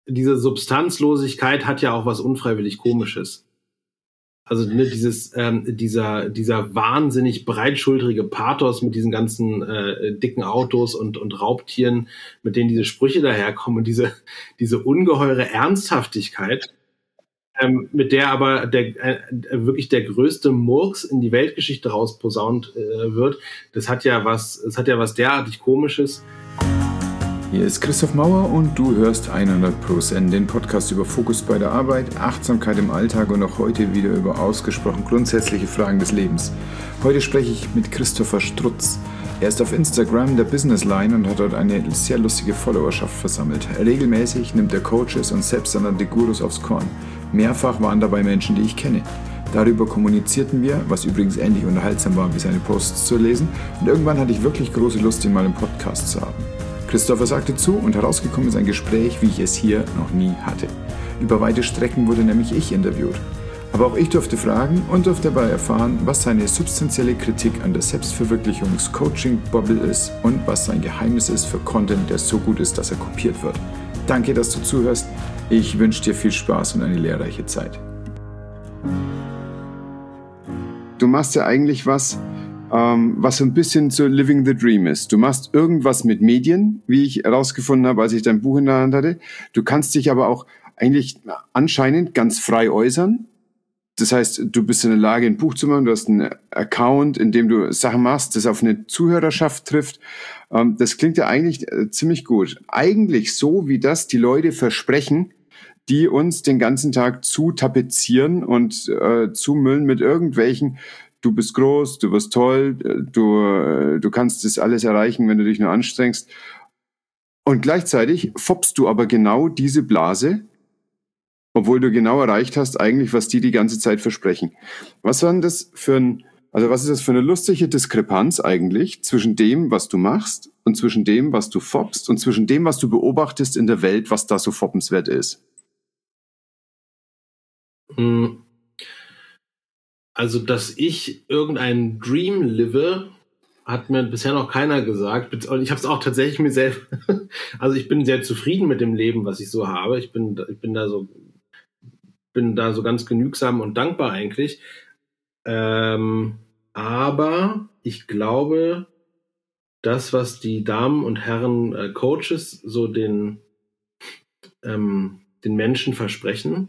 diese Substanzlosigkeit hat ja auch was unfreiwillig Komisches. Also dieser wahnsinnig breitschultrige Pathos mit diesen ganzen dicken Autos und Raubtieren, mit denen diese Sprüche daherkommen und diese ungeheure Ernsthaftigkeit, mit der aber wirklich der größte Murks in die Weltgeschichte rausposaunt wird, das hat ja was derartig Komisches. Hier ist Christoph Mauer und du hörst 100%, den Podcast über Fokus bei der Arbeit, Achtsamkeit im Alltag und auch heute wieder über ausgesprochen grundsätzliche Fragen des Lebens. Heute spreche ich mit Christopher Strutz. Er ist auf Instagram der Business Line und hat dort eine sehr lustige Followerschaft versammelt. Regelmäßig nimmt er Coaches und selbsternannte Gurus aufs Korn. Mehrfach waren dabei Menschen, die ich kenne. Darüber kommunizierten wir, was übrigens ähnlich unterhaltsam war, wie seine Posts zu lesen. Und irgendwann hatte ich wirklich große Lust, ihn mal im Podcast zu haben. Christopher sagte zu und herausgekommen ist ein Gespräch, wie ich es hier noch nie hatte. Über weite Strecken wurde nämlich ich interviewt. Aber auch ich durfte fragen und durfte dabei erfahren, was seine substanzielle Kritik an der Selbstverwirklichungs-Coaching-Bubble ist und was sein Geheimnis ist für Content, der so gut ist, dass er kopiert wird. Danke, dass du zuhörst. Ich wünsche dir viel Spaß und eine lehrreiche Zeit. Du machst ja eigentlich was so ein bisschen so Living the Dream ist. Du machst irgendwas mit Medien, wie ich herausgefunden habe, als ich dein Buch in der Hand hatte. Du kannst dich aber auch eigentlich anscheinend ganz frei äußern. Das heißt, du bist in der Lage, ein Buch zu machen, du hast einen Account, in dem du Sachen machst, das auf eine Zuhörerschaft trifft. Das klingt ja eigentlich ziemlich gut. Eigentlich so, wie das die Leute versprechen, die uns den ganzen Tag zu tapezieren und zumüllen mit irgendwelchen: Du bist groß, du wirst toll, du kannst das alles erreichen, wenn du dich nur anstrengst. Und gleichzeitig foppst du aber genau diese Blase, obwohl du genau erreicht hast, eigentlich, was die ganze Zeit versprechen. Was ist das für eine lustige Diskrepanz eigentlich zwischen dem, was du machst und zwischen dem, was du foppst und zwischen dem, was du beobachtest in der Welt, was da so foppenswert ist? Also, dass ich irgendeinen Dream live, hat mir bisher noch keiner gesagt. Und ich habe es auch tatsächlich mir selbst. Also ich bin sehr zufrieden mit dem Leben, was ich so habe. Ich bin da so ganz genügsam und dankbar eigentlich. Aber ich glaube, das, was die Damen und Herren Coaches so den Menschen versprechen,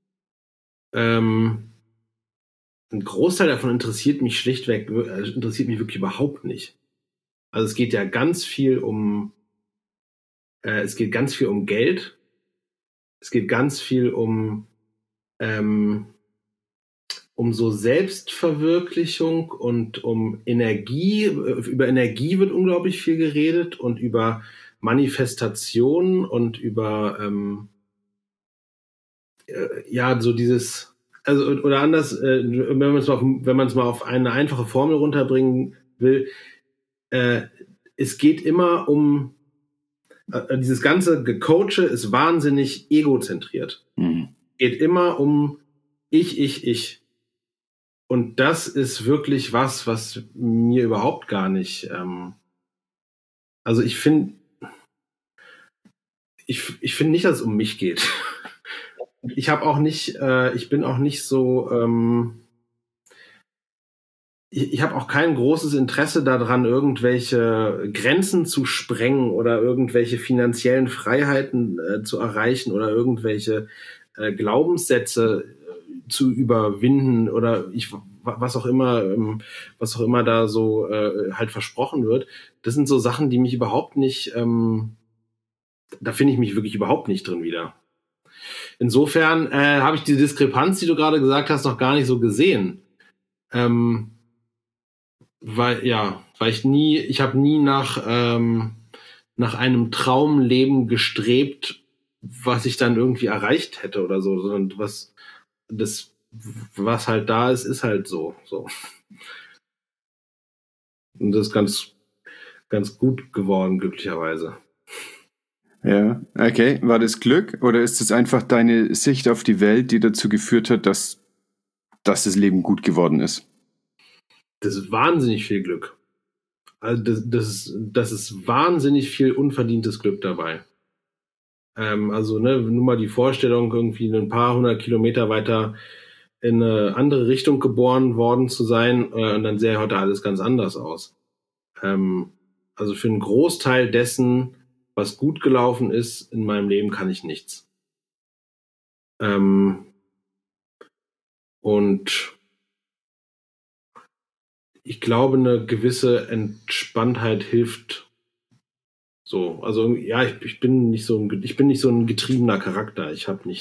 ein Großteil davon interessiert mich wirklich überhaupt nicht. Also es geht ja ganz viel um Geld. Es geht ganz viel um so Selbstverwirklichung und um Energie. Über Energie wird unglaublich viel geredet und über Manifestation und über so dieses. Also, oder anders, wenn man es mal auf eine einfache Formel runterbringen will, es geht immer um, dieses ganze Gecoache ist wahnsinnig egozentriert. Geht immer um ich. Und das ist wirklich was mir überhaupt gar nicht, also ich finde nicht, dass es um mich geht. Ich bin auch nicht so, ich habe auch kein großes Interesse daran, irgendwelche Grenzen zu sprengen oder irgendwelche finanziellen Freiheiten zu erreichen oder irgendwelche Glaubenssätze zu überwinden oder was auch immer da so halt versprochen wird. Das sind so Sachen, die mich überhaupt nicht, da finde ich mich wirklich überhaupt nicht drin wieder. Insofern habe ich die Diskrepanz, die du gerade gesagt hast, noch gar nicht so gesehen. Weil ich habe nie nach einem Traumleben gestrebt, was ich dann irgendwie erreicht hätte oder so, sondern was halt da ist, ist halt so. Und das ist ganz, ganz gut geworden, glücklicherweise. Ja, okay. War das Glück oder ist es einfach deine Sicht auf die Welt, die dazu geführt hat, dass das Leben gut geworden ist? Das ist wahnsinnig viel Glück. Also das ist wahnsinnig viel unverdientes Glück dabei. Also nur mal die Vorstellung, irgendwie ein paar hundert Kilometer weiter in eine andere Richtung geboren worden zu sein, und dann sähe heute alles ganz anders aus. Also für einen Großteil dessen, was gut gelaufen ist in meinem Leben, kann ich nichts. Und ich glaube, eine gewisse Entspanntheit hilft. So, also ja, ich bin nicht so ein getriebener Charakter. Ich habe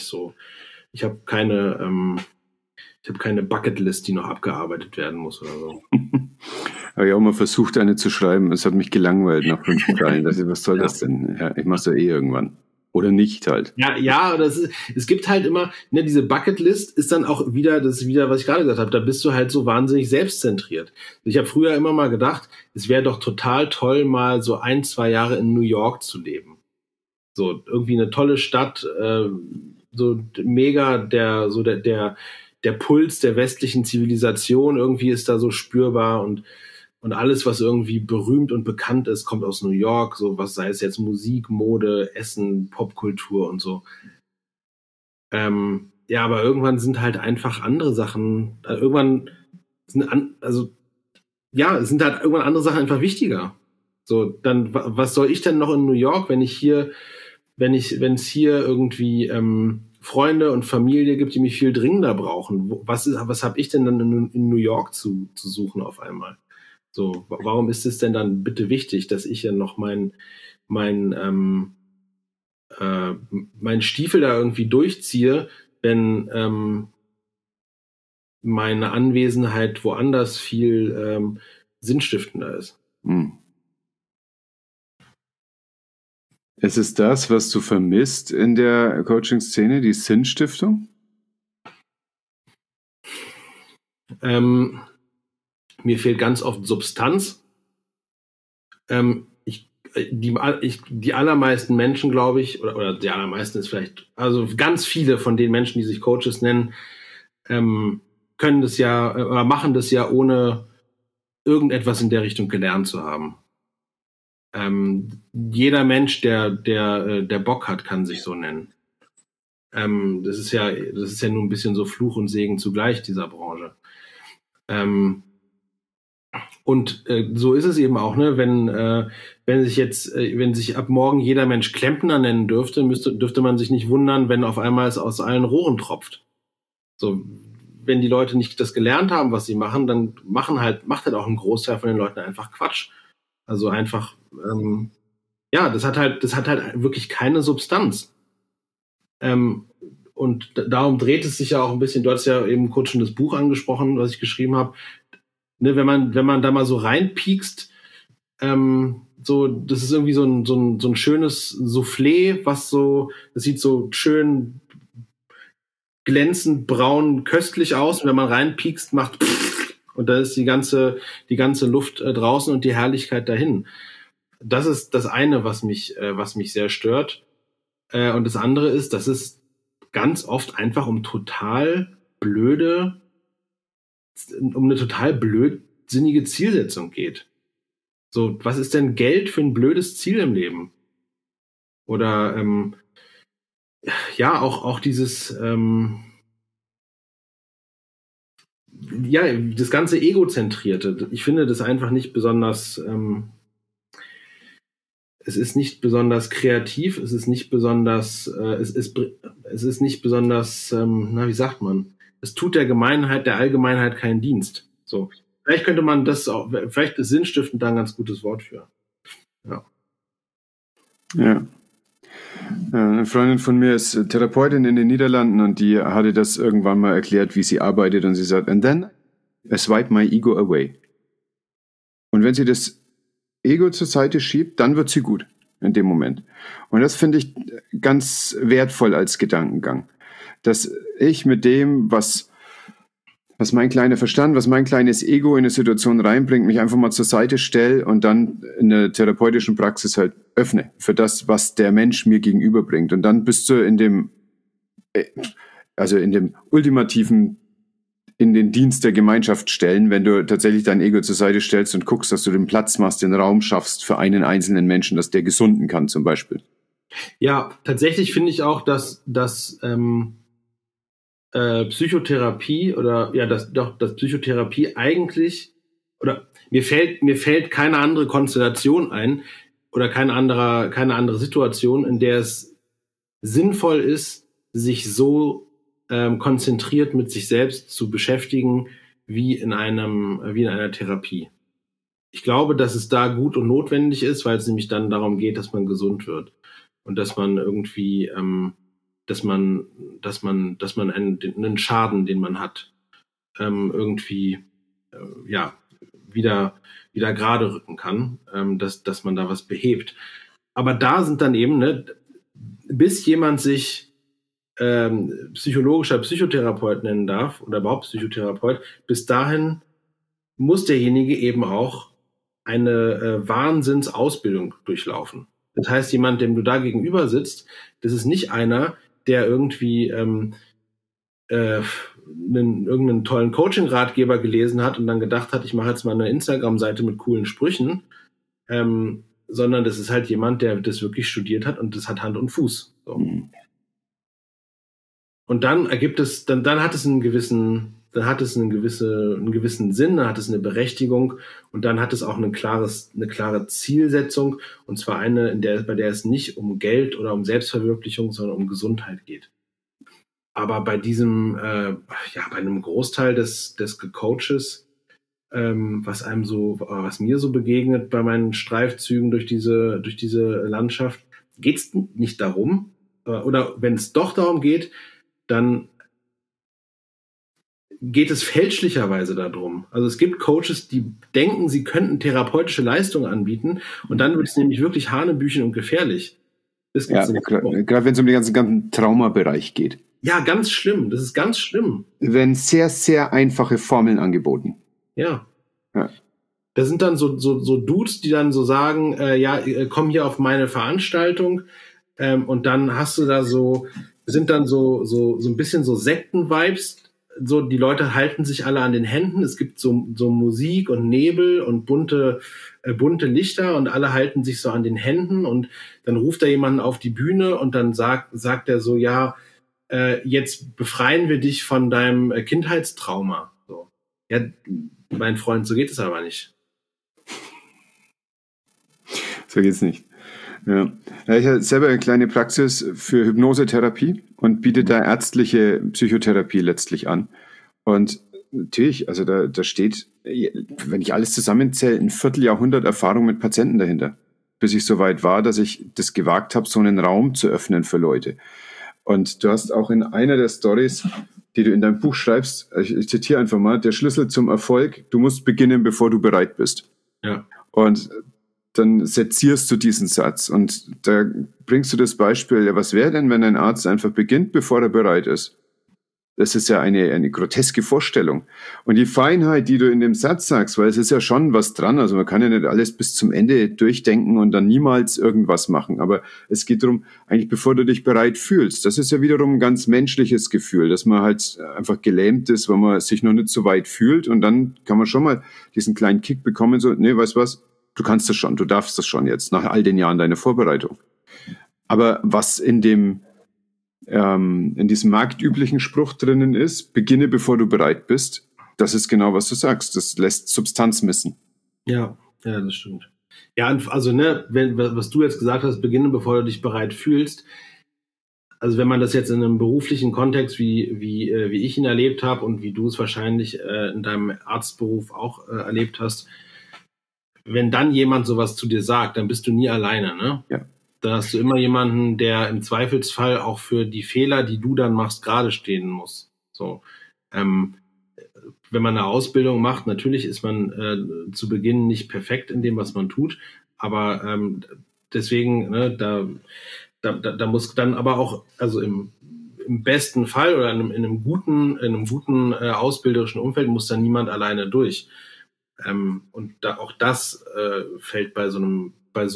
keine Bucketlist, die noch abgearbeitet werden muss oder so. Habe ich auch mal versucht, eine zu schreiben. Es hat mich gelangweilt nach 5 Zeilen. Was soll das denn? Ja, ich mach's ja eh irgendwann. Oder nicht halt. Ja, es gibt halt immer, diese Bucketlist ist dann auch wieder, das ist wieder, was ich gerade gesagt habe, da bist du halt so wahnsinnig selbstzentriert. Ich habe früher immer mal gedacht, es wäre doch total toll, mal so 1-2 Jahre in New York zu leben. So, irgendwie eine tolle Stadt, so mega der Puls der westlichen Zivilisation irgendwie ist da so spürbar und alles, was irgendwie berühmt und bekannt ist, kommt aus New York, so was sei es jetzt Musik, Mode, Essen, Popkultur und so. Ja, aber irgendwann sind halt einfach andere Sachen, es sind halt irgendwann andere Sachen einfach wichtiger. So, dann, was soll ich denn noch in New York, wenn es hier irgendwie Freunde und Familie gibt, die mich viel dringender brauchen? Was habe ich denn dann in New York zu suchen auf einmal? So, warum ist es denn dann bitte wichtig, dass ich ja noch meinen Stiefel da irgendwie durchziehe, wenn meine Anwesenheit woanders viel sinnstiftender ist? Ist es das, was du vermisst in der Coaching-Szene, die Sinnstiftung? Mir fehlt ganz oft Substanz. Die allermeisten Menschen, glaube ich, oder die allermeisten ist vielleicht, also ganz viele von den Menschen, die sich Coaches nennen, können das ja oder machen das ja, ohne irgendetwas in der Richtung gelernt zu haben. Jeder Mensch, der Bock hat, kann sich so nennen. Das ist ja nur ein bisschen so Fluch und Segen zugleich dieser Branche. Und so ist es eben auch, wenn sich ab morgen jeder Mensch Klempner nennen dürfte man sich nicht wundern, wenn auf einmal es aus allen Rohren tropft. So, wenn die Leute nicht das gelernt haben, was sie machen, dann macht halt auch ein Großteil von den Leuten einfach Quatsch. Also einfach, das hat halt wirklich keine Substanz. Und darum dreht es sich ja auch ein bisschen. Du hast ja eben kurz schon das Buch angesprochen, was ich geschrieben habe. Wenn man da mal so reinpiekst, das ist irgendwie so ein schönes Soufflé, das sieht so schön glänzend braun köstlich aus. Und wenn man reinpiekst, macht und da ist die ganze Luft draußen und die Herrlichkeit dahin. Das ist das eine, was mich sehr stört. Und das andere ist, dass es ganz oft einfach um eine total blödsinnige Zielsetzung geht. So, was ist denn Geld für ein blödes Ziel im Leben? Oder auch dieses das ganze Egozentrierte. Ich finde das einfach nicht besonders. Es ist nicht besonders kreativ. Es ist nicht besonders. Es ist nicht besonders. Wie sagt man? Es tut der Allgemeinheit keinen Dienst. So, vielleicht könnte man vielleicht ist sinnstiftend da ein ganz gutes Wort für. Ja. Ja. Eine Freundin von mir ist Therapeutin in den Niederlanden und die hatte das irgendwann mal erklärt, wie sie arbeitet, und sie sagt, and then I swipe my ego away. Und wenn sie das Ego zur Seite schiebt, dann wird sie gut in dem Moment. Und das finde ich ganz wertvoll als Gedankengang, dass ich mit dem, was mein kleiner Verstand, was mein kleines Ego in eine Situation reinbringt, mich einfach mal zur Seite stelle und dann in der therapeutischen Praxis halt öffne für das, was der Mensch mir gegenüberbringt. Und dann bist du in dem ultimativen, in den Dienst der Gemeinschaft stellen, wenn du tatsächlich dein Ego zur Seite stellst und guckst, dass du den Platz machst, den Raum schaffst für einen einzelnen Menschen, dass der gesunden kann zum Beispiel. Ja, tatsächlich finde ich auch, dass Psychotherapie dass Psychotherapie eigentlich, oder mir fällt keine andere Konstellation ein oder keine andere Situation, in der es sinnvoll ist, sich so konzentriert mit sich selbst zu beschäftigen wie in einer Therapie. Ich glaube, dass es da gut und notwendig ist, weil es nämlich dann darum geht, dass man gesund wird und dass man irgendwie, dass man einen Schaden, den man hat, irgendwie, ja, wieder gerade rücken kann, dass man da was behebt. Aber da sind dann eben, ne, bis jemand sich psychologischer Psychotherapeut nennen darf oder überhaupt Psychotherapeut, bis dahin muss derjenige eben auch eine Wahnsinnsausbildung durchlaufen. Das heißt, jemand, dem du da gegenüber sitzt, das ist nicht einer, der irgendwie irgendeinen tollen Coaching-Ratgeber gelesen hat und dann gedacht hat, ich mache jetzt mal eine Instagram-Seite mit coolen Sprüchen, sondern das ist halt jemand, der das wirklich studiert hat und das hat Hand und Fuß. So. Und dann dann hat es einen gewissen Sinn, dann hat es eine Berechtigung und dann hat es auch eine klare Zielsetzung, und zwar eine, bei der es nicht um Geld oder um Selbstverwirklichung, sondern um Gesundheit geht. Aber bei bei einem Großteil des Gecoaches, was mir so begegnet bei meinen Streifzügen durch diese Landschaft, geht es nicht darum, oder wenn es doch darum geht, dann geht es fälschlicherweise darum. Also es gibt Coaches, die denken, sie könnten therapeutische Leistungen anbieten und dann wird es nämlich wirklich hanebüchen und gefährlich. Ja, gerade wenn es um den ganzen Traumabereich geht. Ja, ganz schlimm. Das ist ganz schlimm. Werden sehr, sehr einfache Formeln angeboten. Ja. Da sind dann so Dudes, die dann so sagen, komm hier auf meine Veranstaltung, und dann hast du da sind dann so ein bisschen so Sekten-Vibes. So, die Leute halten sich alle an den Händen. Es gibt so Musik und Nebel und bunte Lichter und alle halten sich so an den Händen und dann ruft da jemanden auf die Bühne und dann sagt er so, ja, jetzt befreien wir dich von deinem Kindheitstrauma. So. Ja, mein Freund, so geht es aber nicht. So geht's nicht. Ja. Ich habe selber eine kleine Praxis für Hypnosetherapie und biete da ärztliche Psychotherapie letztlich an. Und natürlich, also da steht, wenn ich alles zusammenzähle, ein Vierteljahrhundert Erfahrung mit Patienten dahinter, bis ich so weit war, dass ich das gewagt habe, so einen Raum zu öffnen für Leute. Und du hast auch in einer der Stories, die du in deinem Buch schreibst, ich zitiere einfach mal, der Schlüssel zum Erfolg, du musst beginnen, bevor du bereit bist. Ja. Und dann sezierst du diesen Satz und da bringst du das Beispiel, ja, was wäre denn, wenn ein Arzt einfach beginnt, bevor er bereit ist? Das ist ja eine groteske Vorstellung. Und die Feinheit, die du in dem Satz sagst, weil es ist ja schon was dran, also man kann ja nicht alles bis zum Ende durchdenken und dann niemals irgendwas machen, aber es geht darum, eigentlich bevor du dich bereit fühlst, das ist ja wiederum ein ganz menschliches Gefühl, dass man halt einfach gelähmt ist, weil man sich noch nicht so weit fühlt und dann kann man schon mal diesen kleinen Kick bekommen, so, nee, weißt du was, du kannst das schon, du darfst das schon jetzt, nach all den Jahren deiner Vorbereitung. Aber was in diesem marktüblichen Spruch drinnen ist, beginne bevor du bereit bist, das ist genau, was du sagst. Das lässt Substanz missen. Ja, das stimmt. Ja, also, ne, was du jetzt gesagt hast, beginne bevor du dich bereit fühlst. Also wenn man das jetzt in einem beruflichen Kontext, wie ich ihn erlebt habe und wie du es wahrscheinlich in deinem Arztberuf auch erlebt hast, wenn dann jemand sowas zu dir sagt, dann bist du nie alleine, ne? Ja. Da hast du immer jemanden, der im Zweifelsfall auch für die Fehler, die du dann machst, gerade stehen muss. So, wenn man eine Ausbildung macht, natürlich ist man zu Beginn nicht perfekt in dem, was man tut, aber deswegen, ne, da muss dann aber auch, also im besten Fall oder in einem guten ausbilderischen Umfeld muss dann niemand alleine durch. Und auch das fällt bei so einem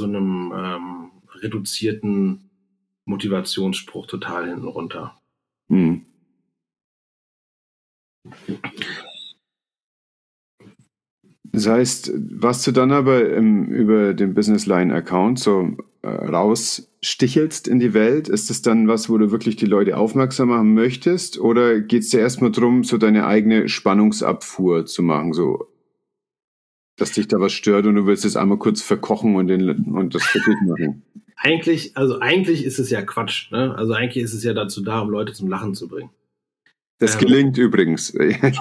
reduzierten Motivationsspruch total hinten runter. Das heißt, warst du dann aber über den Business Line Account so rausstichelst in die Welt? Ist das dann was, wo du wirklich die Leute aufmerksam machen möchtest? Oder geht es dir erstmal darum, so deine eigene Spannungsabfuhr zu machen, so dass dich da was stört und du willst es einmal kurz verkochen und das für dich machen? Eigentlich ist es ja Quatsch, ne? Also eigentlich ist es ja dazu da, um Leute zum Lachen zu bringen. Das gelingt übrigens.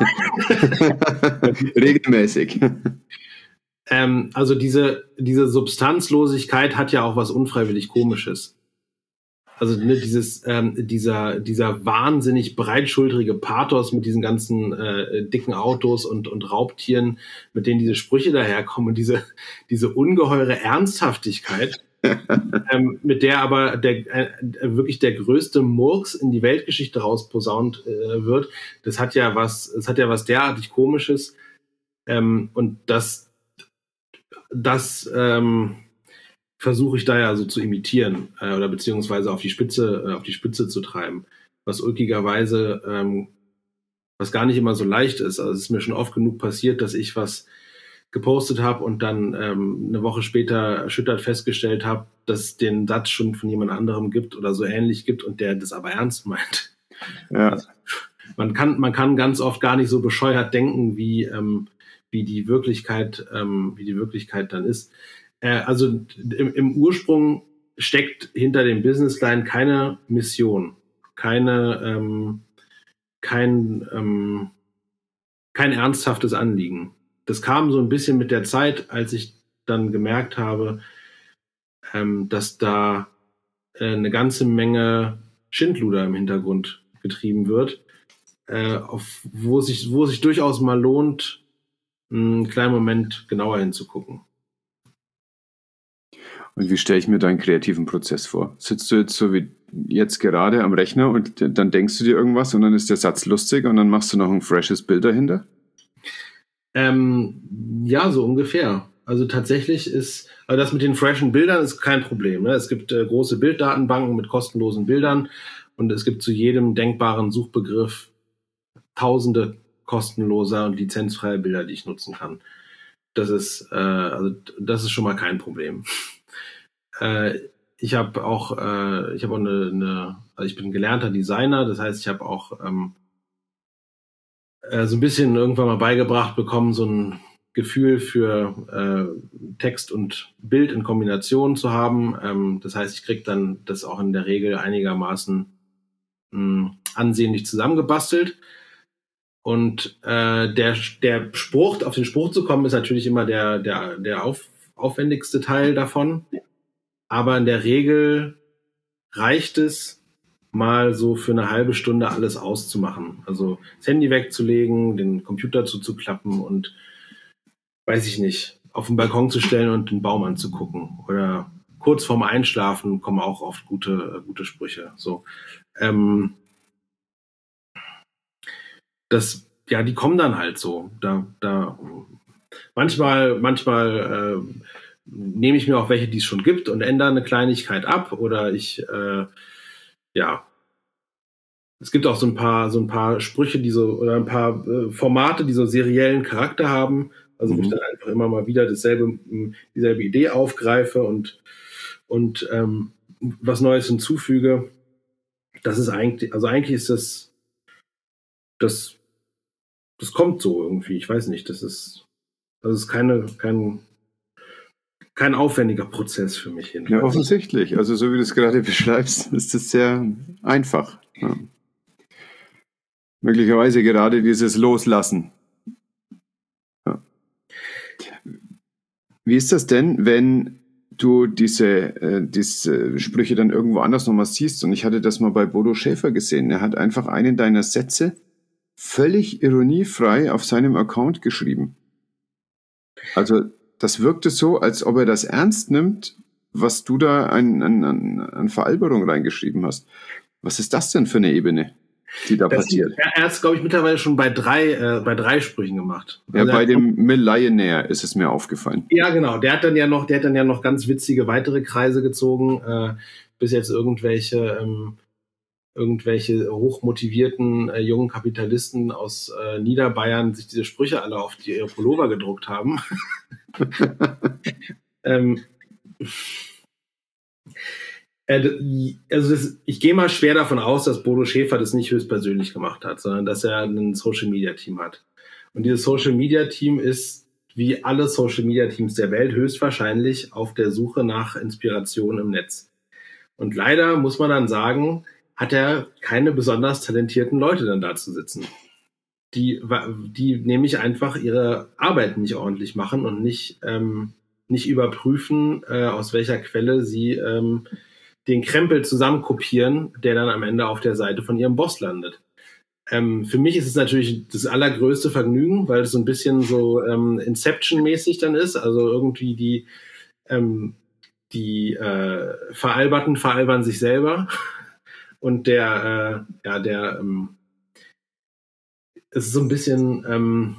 Regelmäßig. Also diese Substanzlosigkeit hat ja auch was unfreiwillig Komisches. Also ne, dieser wahnsinnig breitschultrige Pathos mit diesen ganzen dicken Autos und Raubtieren, mit denen diese Sprüche daherkommen und diese ungeheure Ernsthaftigkeit, mit der aber wirklich der größte Murks in die Weltgeschichte rausposaunt wird, das hat ja was derartig Komisches, und das versuche ich da ja so zu imitieren oder beziehungsweise auf die Spitze zu treiben, was ulkigerweise was gar nicht immer so leicht ist. Also es ist mir schon oft genug passiert, dass ich was gepostet habe und dann eine Woche später erschüttert festgestellt habe, dass es den Satz schon von jemand anderem gibt oder so ähnlich gibt und der das aber ernst meint. Ja. Also, man kann ganz oft gar nicht so bescheuert denken, wie die Wirklichkeit dann ist. Also im Ursprung steckt hinter dem Businessline keine Mission, kein ernsthaftes Anliegen. Das kam so ein bisschen mit der Zeit, als ich dann gemerkt habe, dass da eine ganze Menge Schindluder im Hintergrund getrieben wird, wo es sich durchaus mal lohnt, einen kleinen Moment genauer hinzugucken. Und wie stelle ich mir deinen kreativen Prozess vor? Sitzt du jetzt so wie jetzt gerade am Rechner und dann denkst du dir irgendwas und dann ist der Satz lustig und dann machst du noch ein freshes Bild dahinter? Ja, so ungefähr. Also tatsächlich also das mit den freshen Bildern ist kein Problem. Ne? Es gibt große Bilddatenbanken mit kostenlosen Bildern und es gibt zu jedem denkbaren Suchbegriff tausende kostenloser und lizenzfreie Bilder, die ich nutzen kann. Das ist schon mal kein Problem. Ich habe auch ich bin gelernter Designer, das heißt, ich habe auch so ein bisschen irgendwann mal beigebracht bekommen, so ein Gefühl für Text und Bild in Kombination zu haben. Das heißt, ich kriege dann das auch in der Regel einigermaßen ansehnlich zusammengebastelt. Und der Spruch, auf den Spruch zu kommen, ist natürlich immer der aufwendigste Teil davon. Aber in der Regel reicht es, mal so für eine halbe Stunde alles auszumachen. Also das Handy wegzulegen, den Computer zuzuklappen und, weiß ich nicht, auf den Balkon zu stellen und den Baum anzugucken. Oder kurz vorm Einschlafen kommen auch oft gute Sprüche. So, die kommen dann halt so. Manchmal nehme ich mir auch welche, die es schon gibt und ändere eine Kleinigkeit ab. Oder es gibt auch so ein paar Sprüche, oder ein paar Formate, die so seriellen Charakter haben. Also wo ich dann einfach immer mal wieder dieselbe Idee aufgreife und was Neues hinzufüge. Das ist eigentlich ist das kommt so irgendwie. Ich weiß nicht, das ist kein aufwendiger Prozess für mich hin. Ja, offensichtlich. Also so wie du es gerade beschreibst, ist es sehr einfach. Ja. Möglicherweise gerade dieses Loslassen. Ja. Wie ist das denn, wenn du diese Sprüche dann irgendwo anders nochmal siehst? Und ich hatte das mal bei Bodo Schäfer gesehen. Er hat einfach einen deiner Sätze völlig ironiefrei auf seinem Account geschrieben. Also das wirkte so, als ob er das ernst nimmt, was du da an Veralberung reingeschrieben hast. Was ist das denn für eine Ebene, die da passiert? Er hat es, glaube ich, mittlerweile schon bei drei Sprüchen gemacht. Ja, bei dem Millionaire ist es mir aufgefallen. Ja, genau. Der hat dann ja noch ganz witzige weitere Kreise gezogen, bis jetzt irgendwelche hochmotivierten jungen Kapitalisten aus Niederbayern sich diese Sprüche alle auf ihre Pullover gedruckt haben. Ich gehe mal schwer davon aus, dass Bodo Schäfer das nicht höchstpersönlich gemacht hat, sondern dass er ein Social-Media-Team hat. Und dieses Social-Media-Team ist, wie alle Social-Media-Teams der Welt, höchstwahrscheinlich auf der Suche nach Inspiration im Netz. Und leider muss man dann sagen, hat er keine besonders talentierten Leute dann da zu sitzen, die nämlich einfach ihre Arbeit nicht ordentlich machen und nicht überprüfen, aus welcher Quelle sie den Krempel zusammenkopieren, der dann am Ende auf der Seite von ihrem Boss landet. Für mich ist es natürlich das allergrößte Vergnügen, weil es so ein bisschen so Inception-mäßig dann ist. Also irgendwie die Veralberten veralbern sich selber. Und es ist so ein bisschen,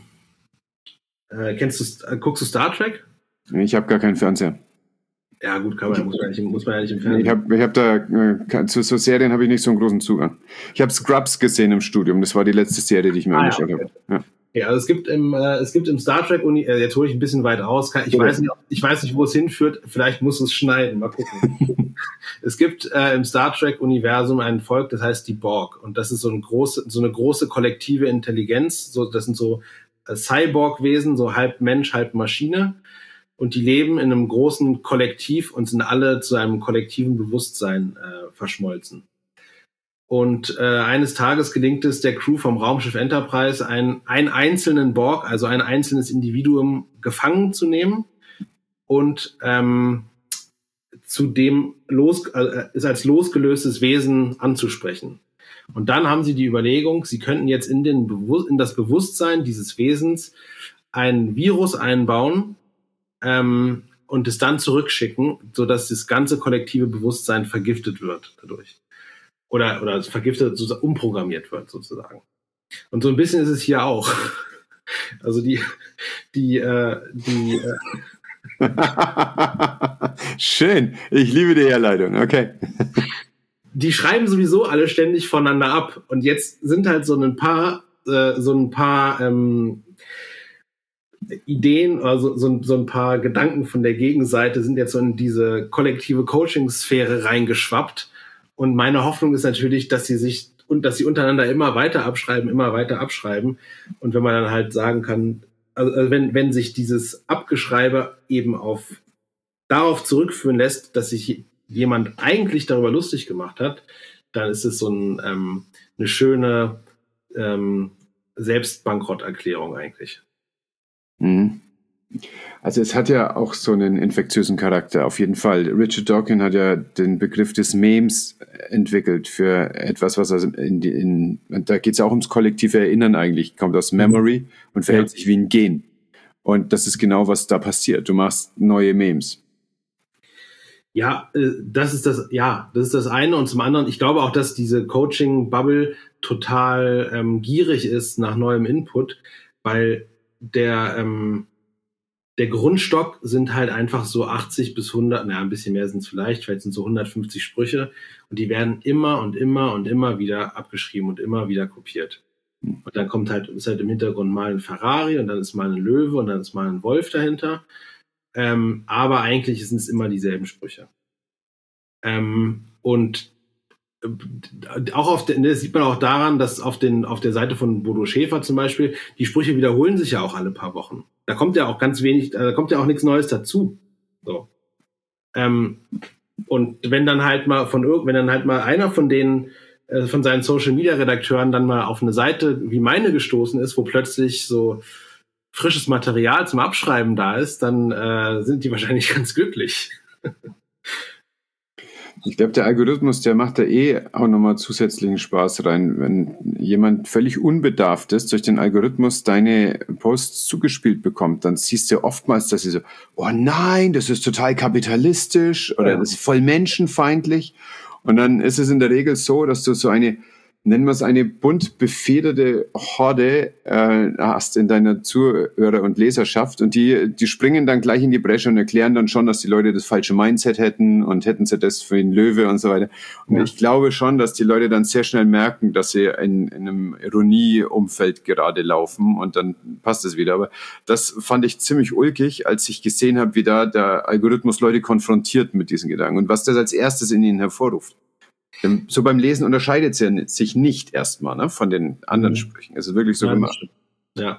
guckst du Star Trek? Ich habe gar keinen Fernseher. Ja gut, muss man ja nicht im Fernsehen. Ich hab da, zu so Serien habe ich nicht so einen großen Zugang. Ich habe Scrubs gesehen im Studium, das war die letzte Serie, die ich mir angeschaut habe. Ja. Ja, also es gibt im Star Trek jetzt hole ich ein bisschen weit aus. Ich weiß nicht, wo es hinführt. Vielleicht muss es schneiden. Mal gucken. Es gibt im Star Trek Universum ein Volk, das heißt die Borg, und das ist so eine große kollektive Intelligenz. Das sind so Cyborg-Wesen, so halb Mensch, halb Maschine, und die leben in einem großen Kollektiv und sind alle zu einem kollektiven Bewusstsein verschmolzen. Und eines Tages gelingt es der Crew vom Raumschiff Enterprise, einen einzelnen Borg, also ein einzelnes Individuum, gefangen zu nehmen und ist als losgelöstes Wesen anzusprechen. Und dann haben sie die Überlegung, sie könnten jetzt in das Bewusstsein dieses Wesens ein Virus einbauen und es dann zurückschicken, sodass das ganze kollektive Bewusstsein vergiftet wird dadurch. Oder vergiftet, umprogrammiert wird, sozusagen. Und so ein bisschen ist es hier auch. Also Schön, ich liebe die Herleitung, okay. Die schreiben sowieso alle ständig voneinander ab. Und jetzt sind halt so ein paar Ideen, also so ein paar Gedanken von der Gegenseite sind jetzt so in diese kollektive Coaching-Sphäre reingeschwappt. Und meine Hoffnung ist natürlich, dass sie untereinander immer weiter abschreiben. Und wenn man dann halt sagen kann, also wenn sich dieses Abgeschreibe eben darauf zurückführen lässt, dass sich jemand eigentlich darüber lustig gemacht hat, dann ist es so eine schöne Selbstbankrotterklärung eigentlich. Mhm. Also es hat ja auch so einen infektiösen Charakter, auf jeden Fall. Richard Dawkins hat ja den Begriff des Memes entwickelt für etwas, was da geht es ja auch ums kollektive Erinnern eigentlich, kommt aus Memory und verhält sich wie ein Gen. Und das ist genau, was da passiert. Du machst neue Memes. Ja, das ist das eine. Und zum anderen, ich glaube auch, dass diese Coaching-Bubble total gierig ist nach neuem Input, weil der Grundstock sind halt einfach so 80 bis 100, ein bisschen mehr sind es vielleicht sind so 150 Sprüche, und die werden immer und immer und immer wieder abgeschrieben und immer wieder kopiert. Und dann ist halt im Hintergrund mal ein Ferrari und dann ist mal ein Löwe und dann ist mal ein Wolf dahinter. Aber eigentlich sind es immer dieselben Sprüche. Und auch das sieht man auch daran, dass auf der Seite von Bodo Schäfer zum Beispiel, die Sprüche wiederholen sich ja auch alle paar Wochen. Da kommt ja auch ganz wenig, da kommt ja auch nichts Neues dazu. So. Und wenn dann halt mal einer von denen, von seinen Social-Media-Redakteuren dann mal auf eine Seite wie meine gestoßen ist, wo plötzlich so frisches Material zum Abschreiben da ist, dann sind die wahrscheinlich ganz glücklich. Ich glaube, der Algorithmus, der macht da auch nochmal zusätzlichen Spaß rein. Wenn jemand völlig Unbedarftes durch den Algorithmus deine Posts zugespielt bekommt, dann siehst du oftmals, dass sie so, oh nein, das ist total kapitalistisch oder das ist voll menschenfeindlich. Und dann ist es in der Regel so, dass du so eine nennen wir es eine bunt befederte Horde hast in deiner Zuhörer- und Leserschaft und die springen dann gleich in die Bresche und erklären dann schon, dass die Leute das falsche Mindset hätten und hätten sie das für den Löwe und so weiter. Und ich glaube schon, dass die Leute dann sehr schnell merken, dass sie in einem Ironie-Umfeld gerade laufen und dann passt es wieder. Aber das fand ich ziemlich ulkig, als ich gesehen habe, wie da der Algorithmus Leute konfrontiert mit diesen Gedanken und was das als erstes in ihnen hervorruft. So beim Lesen unterscheidet es ja sich nicht erstmal, ne, von den anderen Sprüchen. Es ist wirklich so gemacht. Ja.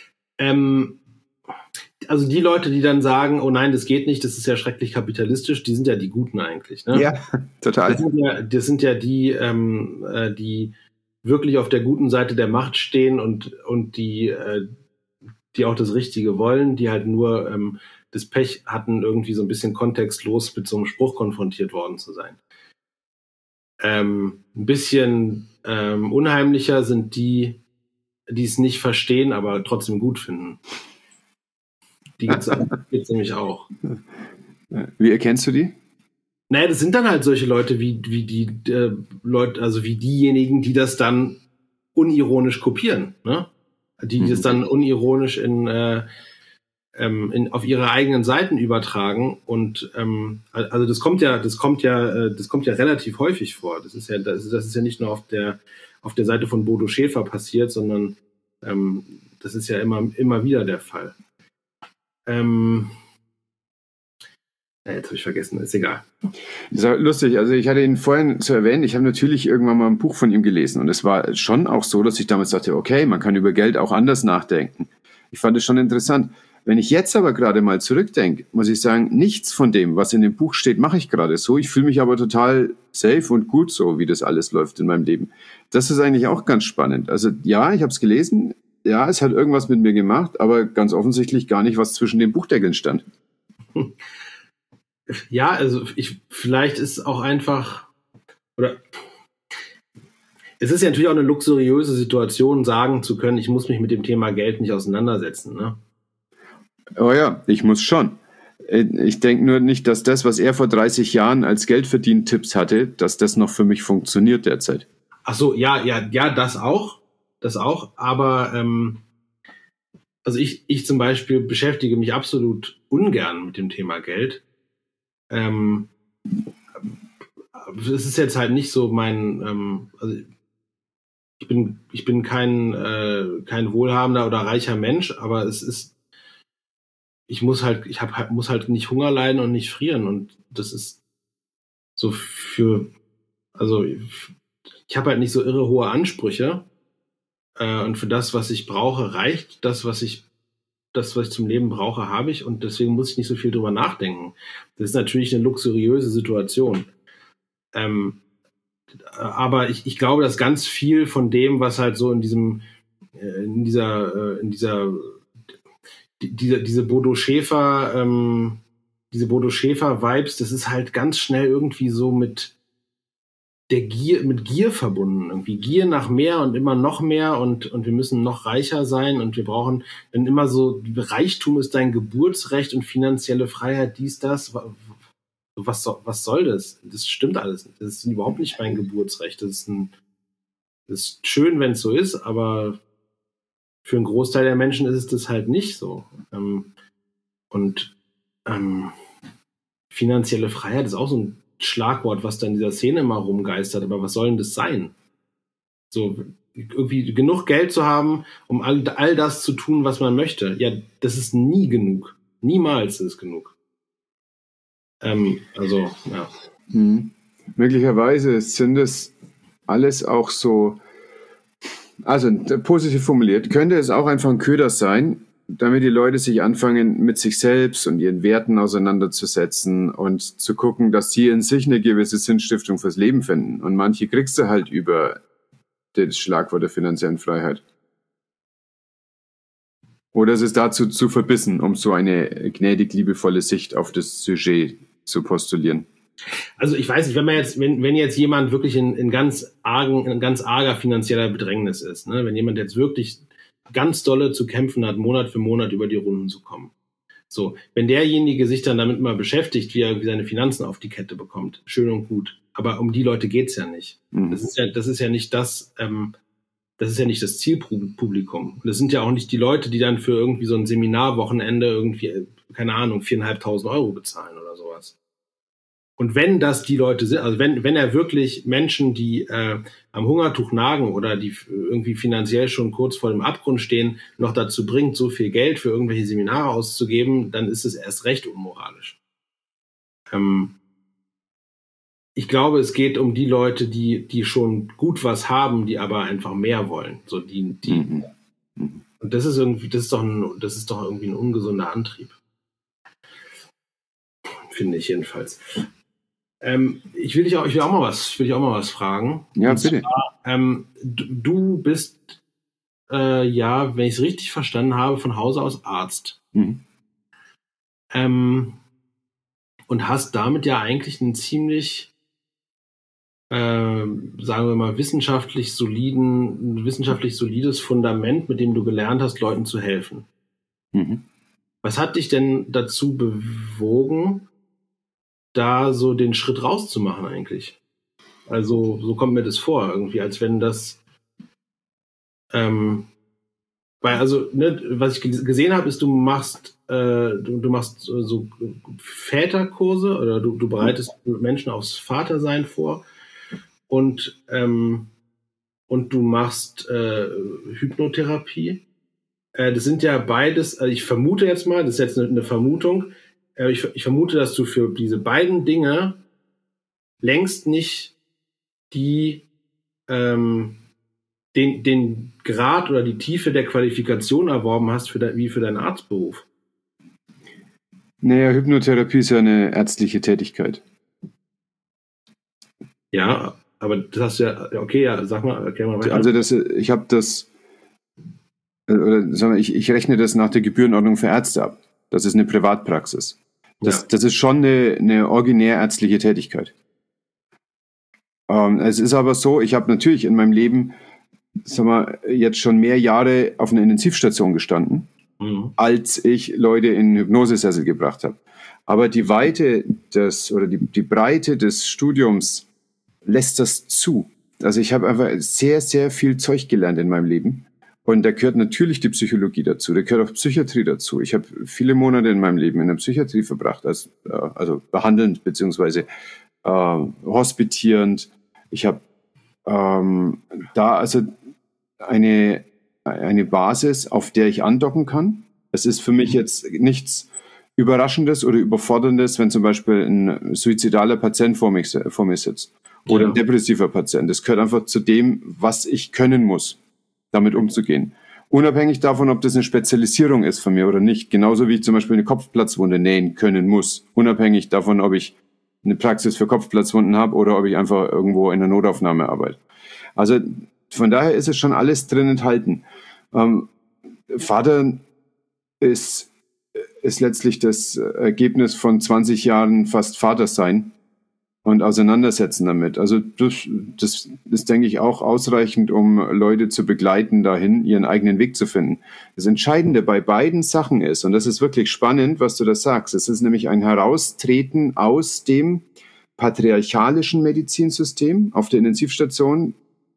Also die Leute, die dann sagen, oh nein, das geht nicht, das ist ja schrecklich kapitalistisch, die sind ja die Guten eigentlich. Ne? Ja, total. Das sind ja die, die wirklich auf der guten Seite der Macht stehen und die auch das Richtige wollen, die halt nur das Pech hatten, irgendwie so ein bisschen kontextlos mit so einem Spruch konfrontiert worden zu sein. Ein bisschen unheimlicher sind die es nicht verstehen, aber trotzdem gut finden. Die gibt's nämlich auch. Wie erkennst du die? Naja, das sind dann halt solche Leute wie die Leute, also wie diejenigen, die das dann unironisch kopieren, ne? Die das dann unironisch auf ihre eigenen Seiten übertragen und also das kommt ja relativ häufig vor. Das ist ja nicht nur auf der Seite von Bodo Schäfer passiert, sondern das ist ja immer wieder der Fall. Jetzt habe ich vergessen, ist egal. Das ist lustig, also ich hatte ihn vorhin zu erwähnen, ich habe natürlich irgendwann mal ein Buch von ihm gelesen und es war schon auch so, dass ich damals dachte, okay, man kann über Geld auch anders nachdenken. Ich fand es schon interessant. Wenn ich jetzt aber gerade mal zurückdenke, muss ich sagen, nichts von dem, was in dem Buch steht, mache ich gerade so. Ich fühle mich aber total safe und gut so, wie das alles läuft in meinem Leben. Das ist eigentlich auch ganz spannend. Also ja, ich habe es gelesen, ja, es hat irgendwas mit mir gemacht, aber ganz offensichtlich gar nicht, was zwischen den Buchdeckeln stand. Ja, also vielleicht ist auch einfach, oder es ist ja natürlich auch eine luxuriöse Situation, sagen zu können, ich muss mich mit dem Thema Geld nicht auseinandersetzen, ne? Oh ja, ich muss schon. Ich denke nur nicht, dass das, was er vor 30 Jahren als Geldverdien-Tipps hatte, dass das noch für mich funktioniert derzeit. Ach so, ja, das auch, aber also ich zum Beispiel beschäftige mich absolut ungern mit dem Thema Geld. Es ist jetzt halt nicht so mein, also ich bin kein wohlhabender oder reicher Mensch, aber es ist, muss halt nicht Hunger leiden und nicht frieren und das ist so also ich habe halt nicht so irre hohe Ansprüche und für das, was ich brauche, reicht das, was ich zum Leben brauche, habe ich und deswegen muss ich nicht so viel drüber nachdenken. Das ist natürlich eine luxuriöse Situation. Aber ich glaube, dass ganz viel von dem, was halt so diese Bodo Schäfer Vibes, das ist halt ganz schnell irgendwie so mit Gier verbunden. Irgendwie Gier nach mehr und immer noch mehr und wir müssen noch reicher sein und wir brauchen, wenn immer so, Reichtum ist dein Geburtsrecht und finanzielle Freiheit, dies, das. Was soll das? Das stimmt alles nicht. Das ist überhaupt nicht mein Geburtsrecht. Das ist schön, wenn es so ist, aber für einen Großteil der Menschen ist es das halt nicht so. Finanzielle Freiheit ist auch so ein Schlagwort, was da in dieser Szene immer rumgeistert. Aber was soll denn das sein? So irgendwie genug Geld zu haben, um all das zu tun, was man möchte. Ja, das ist nie genug. Niemals ist es genug. Also, ja. Möglicherweise sind es alles auch so, also positiv formuliert, könnte es auch einfach ein Köder sein, damit die Leute sich anfangen, mit sich selbst und ihren Werten auseinanderzusetzen und zu gucken, dass sie in sich eine gewisse Sinnstiftung fürs Leben finden. Und manche kriegst du halt über das Schlagwort der finanziellen Freiheit. Oder ist es dazu zu verbissen, um so eine gnädig liebevolle Sicht auf das Sujet zu postulieren? Also ich weiß nicht, wenn jetzt jemand wirklich in ganz arger finanzieller Bedrängnis ist, ne, wenn jemand jetzt wirklich ganz dolle zu kämpfen hat, Monat für Monat über die Runden zu kommen, So, wenn derjenige sich dann damit mal beschäftigt, wie er seine Finanzen auf die Kette bekommt, schön und gut. Aber um die Leute geht's ja nicht. Das ist ja nicht das Zielpublikum. Und das sind ja auch nicht die Leute, die dann für irgendwie so ein Seminarwochenende irgendwie, keine Ahnung, 4.500 Euro bezahlen oder sowas. Und wenn das die Leute sind, also wenn er wirklich Menschen, die am Hungertuch nagen oder die irgendwie finanziell schon kurz vor dem Abgrund stehen, noch dazu bringt, so viel Geld für irgendwelche Seminare auszugeben, dann ist es erst recht unmoralisch. Ich glaube, es geht um die Leute, die schon gut was haben, die aber einfach mehr wollen. So und das ist doch irgendwie ein ungesunder Antrieb. Finde ich jedenfalls. Ich will auch mal was fragen. Ja, bitte. Zwar, du bist, wenn ich es richtig verstanden habe, von Hause aus Arzt. Und hast damit ja eigentlich einen ziemlich, sagen wir mal, wissenschaftlich solides Fundament, mit dem du gelernt hast, Leuten zu helfen. Was hat dich denn dazu bewogen, da so den Schritt rauszumachen eigentlich? Also so kommt mir das vor, irgendwie, als wenn das was ich gesehen habe, ist, du machst so Väterkurse oder du bereitest Menschen aufs Vatersein vor und du machst Hypnotherapie. Das sind ja beides, also ich vermute jetzt mal, das ist jetzt eine Vermutung, ich vermute, dass du für diese beiden Dinge längst nicht den Grad oder die Tiefe der Qualifikation erworben hast wie für deinen Arztberuf. Naja, Hypnotherapie ist ja eine ärztliche Tätigkeit. Ja, aber das hast du ja, okay, ja, erklär mal weiter. Also ich rechne das nach der Gebührenordnung für Ärzte ab. Das ist eine Privatpraxis. Das ist schon eine originär ärztliche Tätigkeit. Es ist aber so, ich habe natürlich in meinem Leben, jetzt schon mehr Jahre auf einer Intensivstation gestanden, als ich Leute in Hypnosesessel gebracht habe. Aber die Weite die Breite des Studiums lässt das zu. Also ich habe einfach sehr, sehr viel Zeug gelernt in meinem Leben. Und da gehört natürlich die Psychologie dazu, da gehört auch Psychiatrie dazu. Ich habe viele Monate in meinem Leben in der Psychiatrie verbracht, also behandelnd beziehungsweise hospitierend. Ich habe da also eine Basis, auf der ich andocken kann. Es ist für mich jetzt nichts Überraschendes oder Überforderndes, wenn zum Beispiel ein suizidaler Patient vor mir sitzt oder ein depressiver Patient. Das gehört einfach zu dem, was ich können muss, damit umzugehen. Unabhängig davon, ob das eine Spezialisierung ist von mir oder nicht. Genauso wie ich zum Beispiel eine Kopfplatzwunde nähen können muss. Unabhängig davon, ob ich eine Praxis für Kopfplatzwunden habe oder ob ich einfach irgendwo in der Notaufnahme arbeite. Also von daher ist es schon alles drin enthalten. Vater ist letztlich das Ergebnis von 20 Jahren fast Vatersein und Auseinandersetzen damit. Also das ist, denke ich, auch ausreichend, um Leute zu begleiten, dahin ihren eigenen Weg zu finden. Das Entscheidende bei beiden Sachen ist, und das ist wirklich spannend, was du da sagst, es ist nämlich ein Heraustreten aus dem patriarchalischen Medizinsystem. Auf der Intensivstation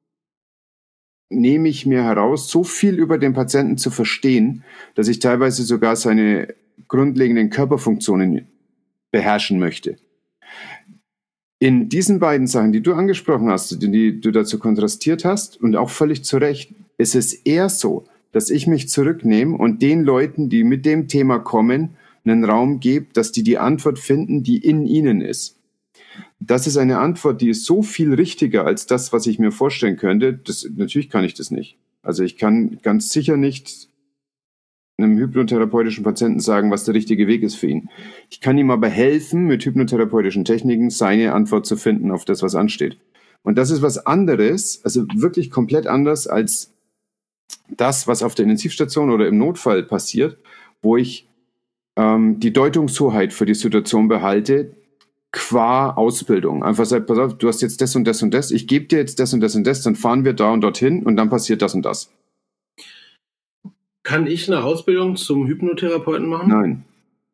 nehme ich mir heraus, so viel über den Patienten zu verstehen, dass ich teilweise sogar seine grundlegenden Körperfunktionen beherrschen möchte. In diesen beiden Sachen, die du angesprochen hast, die du dazu kontrastiert hast, und auch völlig zu Recht, ist es eher so, dass ich mich zurücknehme und den Leuten, die mit dem Thema kommen, einen Raum gebe, dass die Antwort finden, die in ihnen ist. Das ist eine Antwort, die ist so viel richtiger als das, was ich mir vorstellen könnte. Natürlich kann ich das nicht. Also ich kann ganz sicher nicht einem hypnotherapeutischen Patienten sagen, was der richtige Weg ist für ihn. Ich kann ihm aber helfen, mit hypnotherapeutischen Techniken seine Antwort zu finden auf das, was ansteht. Und das ist was anderes, also wirklich komplett anders als das, was auf der Intensivstation oder im Notfall passiert, wo ich die Deutungshoheit für die Situation behalte, qua Ausbildung. Einfach sagt, pass auf, du hast jetzt das und das und das, ich gebe dir jetzt das und das und das, dann fahren wir da und dorthin und dann passiert das und das. Kann ich eine Ausbildung zum Hypnotherapeuten machen? Nein.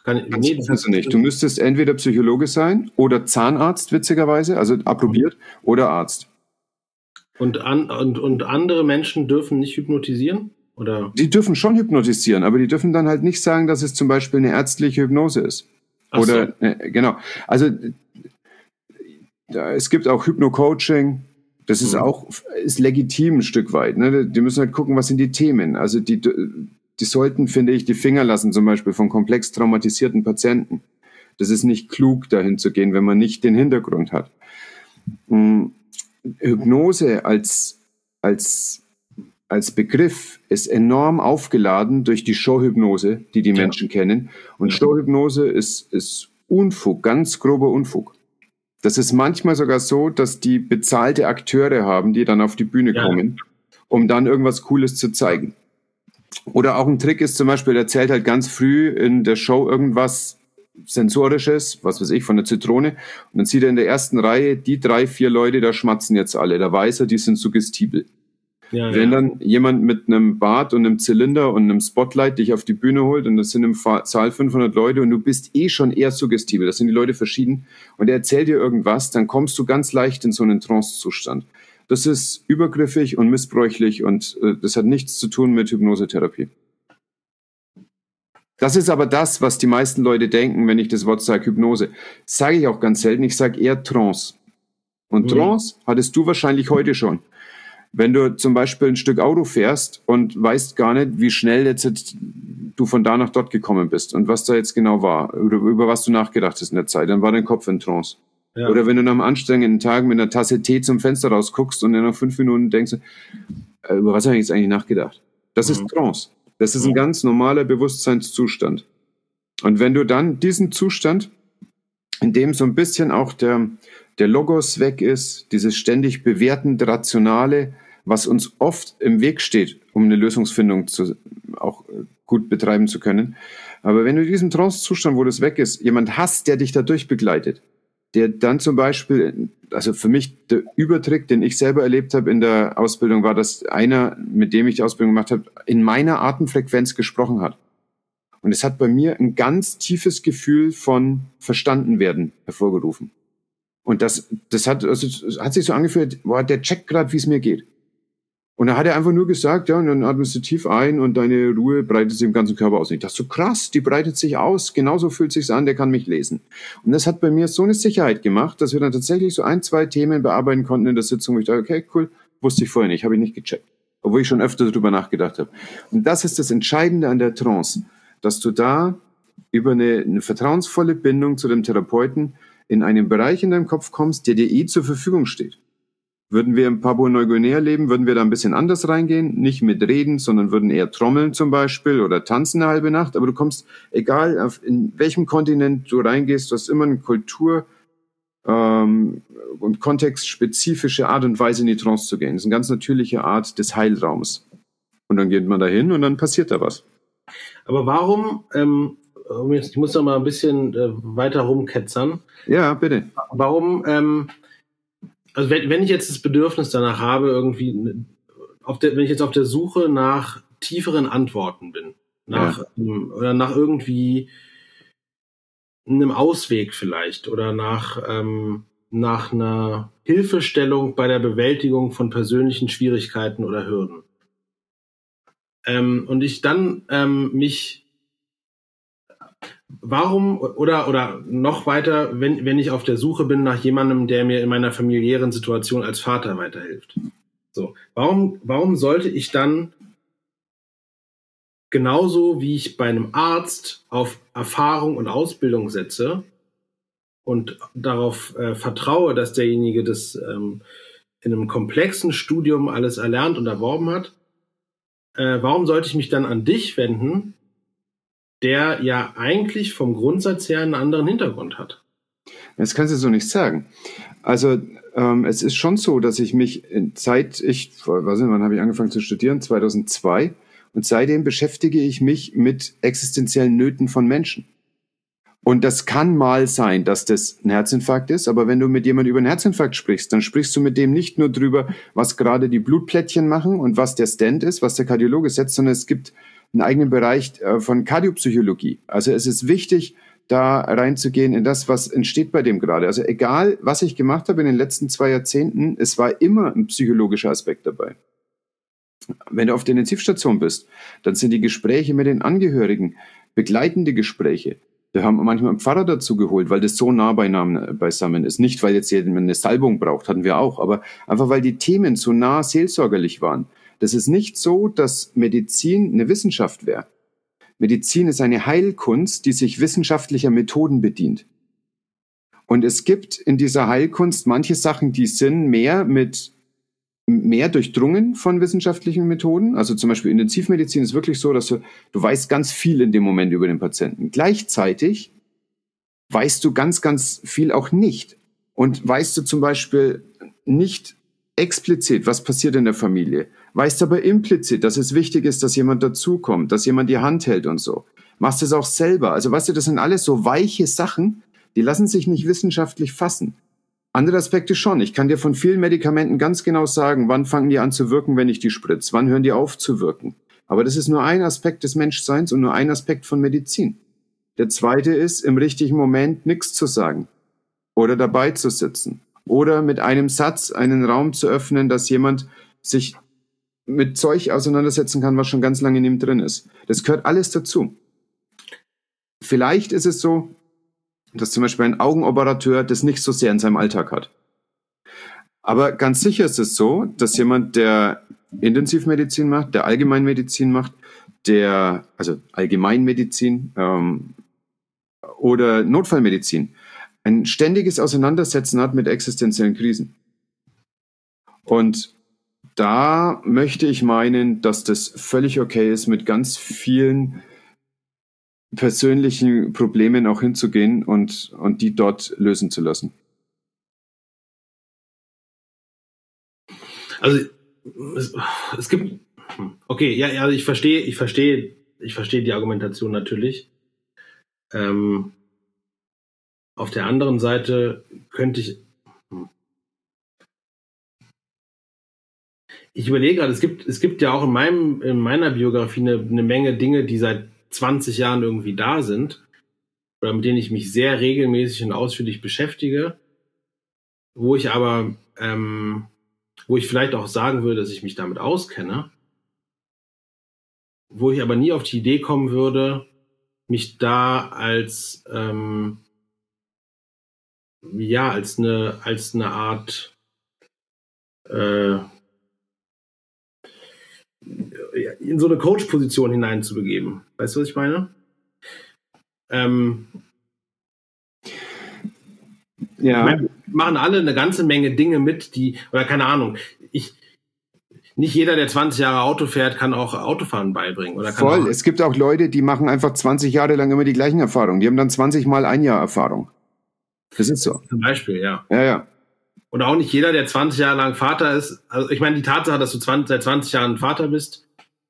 Kannst du nicht. Du müsstest entweder Psychologe sein oder Zahnarzt, witzigerweise, also approbiert, oder Arzt. Und andere Menschen dürfen nicht hypnotisieren? Oder? Die dürfen schon hypnotisieren, aber die dürfen dann halt nicht sagen, dass es zum Beispiel eine ärztliche Hypnose ist. Oder, genau. Also, es gibt auch Hypno-Coaching. Das ist ist legitim ein Stück weit. Ne? Die müssen halt gucken, was sind die Themen. Also, die sollten, finde ich, die Finger lassen, zum Beispiel von komplex traumatisierten Patienten. Das ist nicht klug, dahin zu gehen, wenn man nicht den Hintergrund hat. Hypnose als Begriff ist enorm aufgeladen durch die Showhypnose, die Menschen kennen. Und Showhypnose ist Unfug, ganz grober Unfug. Das ist manchmal sogar so, dass die bezahlte Akteure haben, die dann auf die Bühne kommen, um dann irgendwas Cooles zu zeigen. Oder auch ein Trick ist zum Beispiel, er erzählt halt ganz früh in der Show irgendwas Sensorisches, was weiß ich, von der Zitrone. Und dann sieht er in der ersten Reihe, die 3, 4 Leute, da schmatzen jetzt alle. Da weiß er, die sind suggestibel. Wenn dann jemand mit einem Bart und einem Zylinder und einem Spotlight dich auf die Bühne holt und das sind im Saal 500 Leute und du bist schon eher suggestibel, das sind die Leute verschieden und er erzählt dir irgendwas, dann kommst du ganz leicht in so einen Trance-Zustand. Das ist übergriffig und missbräuchlich und das hat nichts zu tun mit Hypnosetherapie. Das ist aber das, was die meisten Leute denken, wenn ich das Wort sage, Hypnose. Sage ich auch ganz selten, ich sage eher Trance. Und Trance hattest du wahrscheinlich heute schon. Wenn du zum Beispiel ein Stück Auto fährst und weißt gar nicht, wie schnell jetzt du von da nach dort gekommen bist und was da jetzt genau war oder über was du nachgedacht hast in der Zeit, dann war dein Kopf in Trance. Ja. Oder wenn du nach einem anstrengenden Tag mit einer Tasse Tee zum Fenster rausguckst und dann nach 5 Minuten denkst, über was habe ich jetzt eigentlich nachgedacht? Das ist Trance. Das ist ein ganz normaler Bewusstseinszustand. Und wenn du dann diesen Zustand, in dem so ein bisschen auch der Logos weg ist, dieses ständig bewertend Rationale, was uns oft im Weg steht, um eine Lösungsfindung auch gut betreiben zu können. Aber wenn du in diesem Trance-Zustand, wo das weg ist, jemand hast, der dich dadurch begleitet, der dann zum Beispiel, also für mich der Übertrick, den ich selber erlebt habe in der Ausbildung, war, dass einer, mit dem ich die Ausbildung gemacht habe, in meiner Atemfrequenz gesprochen hat. Und es hat bei mir ein ganz tiefes Gefühl von Verstandenwerden hervorgerufen. Und das hat sich so angefühlt, der checkt gerade, wie es mir geht. Und da hat er einfach nur gesagt, ja, und dann atmest du tief ein und deine Ruhe breitet sich im ganzen Körper aus. Und ich dachte so, krass, die breitet sich aus, genauso fühlt sich's an, der kann mich lesen. Und das hat bei mir so eine Sicherheit gemacht, dass wir dann tatsächlich so 1, 2 Themen bearbeiten konnten in der Sitzung, wo ich dachte, okay, cool, wusste ich vorher nicht, habe ich nicht gecheckt. Obwohl ich schon öfter darüber nachgedacht habe. Und das ist das Entscheidende an der Trance, dass du da über eine vertrauensvolle Bindung zu dem Therapeuten in einen Bereich in deinem Kopf kommst, der dir zur Verfügung steht. Würden wir in Papua-Neuguinea leben, würden wir da ein bisschen anders reingehen, nicht mit Reden, sondern würden eher trommeln zum Beispiel oder tanzen eine halbe Nacht. Aber du kommst, egal in welchem Kontinent du reingehst, du hast immer eine Kultur- und kontextspezifische Art und Weise in die Trance zu gehen. Das ist eine ganz natürliche Art des Heilraums. Und dann geht man da hin und dann passiert da was. Aber warum, ich muss noch mal ein bisschen weiter rumketzern. Ja, bitte. Warum, also wenn ich jetzt das Bedürfnis danach habe, irgendwie, wenn ich jetzt auf der Suche nach tieferen Antworten bin, oder nach irgendwie einem Ausweg vielleicht, oder nach einer Hilfestellung bei der Bewältigung von persönlichen Schwierigkeiten oder Hürden. Und ich dann warum, oder noch weiter, wenn ich auf der Suche bin nach jemandem, der mir in meiner familiären Situation als Vater weiterhilft. So, warum sollte ich dann genauso wie ich bei einem Arzt auf Erfahrung und Ausbildung setze und darauf vertraue, dass derjenige das in einem komplexen Studium alles erlernt und erworben hat, warum sollte ich mich dann an dich wenden, der ja eigentlich vom Grundsatz her einen anderen Hintergrund hat? Das kannst du so nicht sagen. Also es ist schon so, dass ich mich wann habe ich angefangen zu studieren? 2002. Und seitdem beschäftige ich mich mit existenziellen Nöten von Menschen. Und das kann mal sein, dass das ein Herzinfarkt ist, aber wenn du mit jemandem über einen Herzinfarkt sprichst, dann sprichst du mit dem nicht nur drüber, was gerade die Blutplättchen machen und was der Stent ist, was der Kardiologe setzt, sondern es gibt einen eigenen Bereich von Kardiopsychologie. Also es ist wichtig, da reinzugehen in das, was entsteht bei dem gerade. Also egal, was ich gemacht habe in den letzten 2 Jahrzehnten, es war immer ein psychologischer Aspekt dabei. Wenn du auf der Intensivstation bist, dann sind die Gespräche mit den Angehörigen, begleitende Gespräche. Wir haben manchmal einen Pfarrer dazu geholt, weil das so nah beisammen ist. Nicht, weil jetzt jemand eine Salbung braucht, hatten wir auch, aber einfach, weil die Themen so nah seelsorgerlich waren. Das ist nicht so, dass Medizin eine Wissenschaft wäre. Medizin ist eine Heilkunst, die sich wissenschaftlicher Methoden bedient. Und es gibt in dieser Heilkunst manche Sachen, die sind mehr durchdrungen von wissenschaftlichen Methoden. Also zum Beispiel Intensivmedizin ist wirklich so, dass du weißt ganz viel in dem Moment über den Patienten. Gleichzeitig weißt du ganz, ganz viel auch nicht. Und weißt du zum Beispiel nicht explizit, was passiert in der Familie. Weißt aber implizit, dass es wichtig ist, dass jemand dazukommt, dass jemand die Hand hält und so. Machst es auch selber. Also weißt du, das sind alles so weiche Sachen, die lassen sich nicht wissenschaftlich fassen. Andere Aspekte schon. Ich kann dir von vielen Medikamenten ganz genau sagen, wann fangen die an zu wirken, wenn ich die spritze, wann hören die auf zu wirken. Aber das ist nur ein Aspekt des Menschseins und nur ein Aspekt von Medizin. Der zweite ist, im richtigen Moment nichts zu sagen oder dabei zu sitzen oder mit einem Satz einen Raum zu öffnen, dass jemand sich mit Zeug auseinandersetzen kann, was schon ganz lange in ihm drin ist. Das gehört alles dazu. Vielleicht ist es so, dass zum Beispiel ein Augenoperateur das nicht so sehr in seinem Alltag hat. Aber ganz sicher ist es so, dass jemand, der Intensivmedizin macht, der Allgemeinmedizin macht, also Allgemeinmedizin oder Notfallmedizin, ein ständiges Auseinandersetzen hat mit existenziellen Krisen. Und da möchte ich meinen, dass das völlig okay ist, mit ganz vielen persönlichen Problemen auch hinzugehen und die dort lösen zu lassen. Also es gibt, okay, ja, also ich verstehe die Argumentation natürlich. Auf der anderen Seite könnte ich überlege gerade, es gibt ja auch in meiner Biografie eine Menge Dinge, die seit 20 Jahren irgendwie da sind oder mit denen ich mich sehr regelmäßig und ausführlich beschäftige, wo ich vielleicht auch sagen würde, dass ich mich damit auskenne, wo ich aber nie auf die Idee kommen würde, mich da als eine Art in so eine Coach-Position hineinzubegeben. Weißt du, was ich meine? Ja. Wir machen alle eine ganze Menge Dinge mit, oder keine Ahnung, nicht jeder, der 20 Jahre Auto fährt, kann auch Autofahren beibringen. Oder Voll, es gibt auch Leute, die machen einfach 20 Jahre lang immer die gleichen Erfahrungen. Die haben dann 20 Mal ein Jahr Erfahrung. Das ist so. Zum Beispiel, ja. Ja. Und auch nicht jeder, der 20 Jahre lang Vater ist, also ich meine, die Tatsache, dass du seit 20 Jahren Vater bist,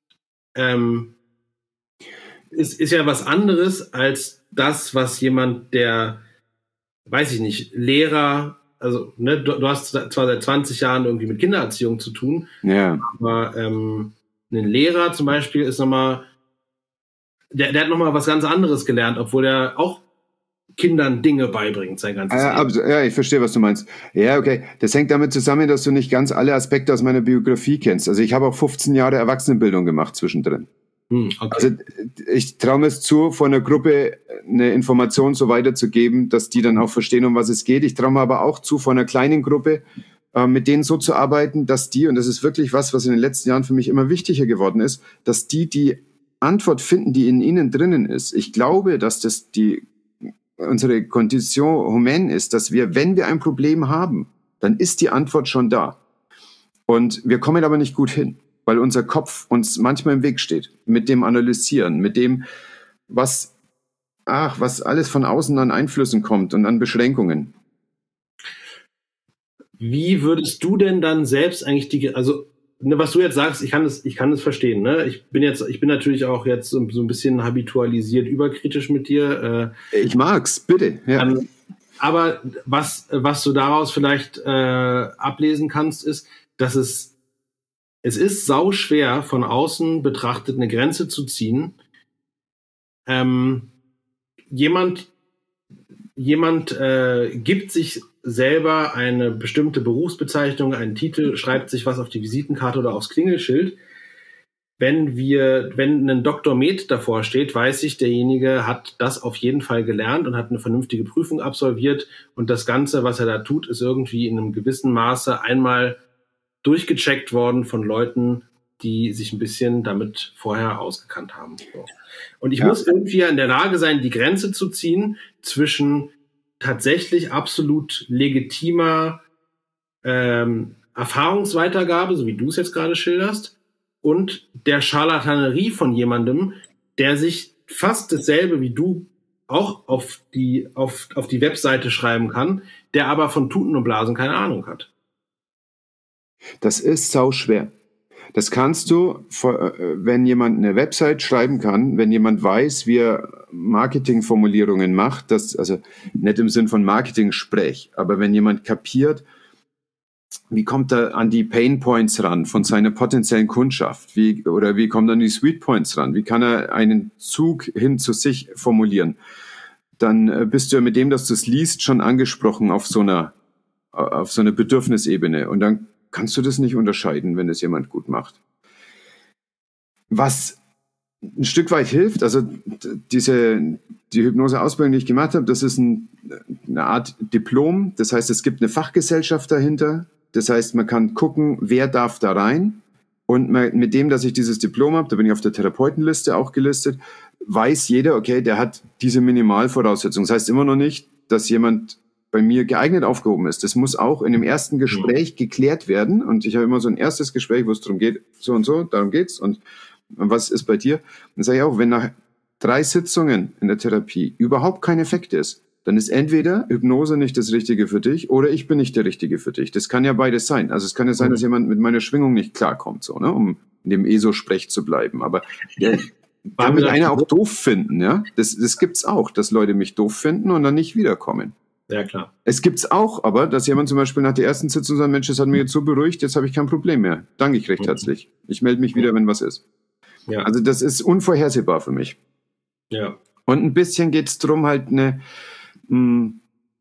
ist ja was anderes als das, was jemand, der, weiß ich nicht, Lehrer, also ne, du hast zwar seit 20 Jahren irgendwie mit Kindererziehung zu tun, ja. Aber ein Lehrer zum Beispiel ist nochmal, der hat nochmal was ganz anderes gelernt, obwohl er auch Kindern Dinge beibringt, sein ganzes Leben. Ja, ich verstehe, was du meinst. Ja, okay. Das hängt damit zusammen, dass du nicht ganz alle Aspekte aus meiner Biografie kennst. Also ich habe auch 15 Jahre Erwachsenenbildung gemacht zwischendrin. Okay. Also ich traue mir es zu, von einer Gruppe eine Information so weiterzugeben, dass die dann auch verstehen, um was es geht. Ich traue mir aber auch zu, von einer kleinen Gruppe mit denen so zu arbeiten, dass die, und das ist wirklich was in den letzten Jahren für mich immer wichtiger geworden ist, dass die Antwort finden, die in ihnen drinnen ist. Ich glaube, dass das unsere Condition humaine ist, dass wir, wenn wir ein Problem haben, dann ist die Antwort schon da. Und wir kommen aber nicht gut hin, weil unser Kopf uns manchmal im Weg steht, mit dem Analysieren, mit dem, was alles von außen an Einflüssen kommt und an Beschränkungen. Wie würdest du denn dann selbst eigentlich was du jetzt sagst, ich kann es verstehen, ne? Ich bin natürlich auch jetzt so ein bisschen habitualisiert, überkritisch mit dir. Ich mag's, bitte. Ja. Aber was du daraus vielleicht ablesen kannst, ist, dass es es ist sauschwer, von außen betrachtet eine Grenze zu ziehen. Jemand gibt sich selber eine bestimmte Berufsbezeichnung, einen Titel, schreibt sich was auf die Visitenkarte oder aufs Klingelschild. Wenn ein Dr. Med davor steht, weiß ich, derjenige hat das auf jeden Fall gelernt und hat eine vernünftige Prüfung absolviert und das Ganze, was er da tut, ist irgendwie in einem gewissen Maße einmal durchgecheckt worden von Leuten, die sich ein bisschen damit vorher ausgekannt haben. So. Und ich muss irgendwie in der Lage sein, die Grenze zu ziehen zwischen tatsächlich absolut legitimer Erfahrungsweitergabe, so wie du es jetzt gerade schilderst, und der Scharlatanerie von jemandem, der sich fast dasselbe wie du auch auf die Webseite schreiben kann, der aber von Tuten und Blasen keine Ahnung hat. Das ist sauschwer. Das kannst du, wenn jemand eine Website schreiben kann, wenn jemand weiß, wie er Marketingformulierungen macht, also nicht im Sinn von Marketing-Sprech, aber wenn jemand kapiert, wie kommt er an die Pain Points ran von seiner potenziellen Kundschaft? Wie kommt er an die Sweet Points ran? Wie kann er einen Zug hin zu sich formulieren? Dann bist du ja mit dem, dass du es liest, schon angesprochen auf so einer Bedürfnisebene. Und dann kannst du das nicht unterscheiden, wenn es jemand gut macht. Was ein Stück weit hilft, also die Hypnose-Ausbildung, die ich gemacht habe, das ist eine Art Diplom. Das heißt, es gibt eine Fachgesellschaft dahinter. Das heißt, man kann gucken, wer darf da rein. Und mit dem, dass ich dieses Diplom habe, da bin ich auf der Therapeutenliste auch gelistet, weiß jeder, okay, der hat diese Minimalvoraussetzungen. Das heißt immer noch nicht, dass jemand bei mir geeignet aufgehoben ist. Das muss auch in dem ersten Gespräch geklärt werden. Und ich habe immer so ein erstes Gespräch, wo es darum geht, so und so, darum geht's. Und was ist bei dir? Dann sage ich auch, wenn nach 3 Sitzungen in der Therapie überhaupt kein Effekt ist, dann ist entweder Hypnose nicht das Richtige für dich oder ich bin nicht der Richtige für dich. Das kann ja beides sein. Also es kann ja sein, dass jemand mit meiner Schwingung nicht klarkommt, so, ne, um in dem ESO-Sprech zu bleiben. Aber kann mich einer auch doof finden, ja? Das gibt's auch, dass Leute mich doof finden und dann nicht wiederkommen. Ja, klar. Es gibt's auch, aber dass jemand zum Beispiel nach der ersten Sitzung sagt, Mensch, das hat mich jetzt so beruhigt, jetzt habe ich kein Problem mehr. Danke ich recht herzlich. Ich melde mich wieder, wenn was ist. Ja. Also das ist unvorhersehbar für mich. Ja. Und ein bisschen geht's drum, halt einen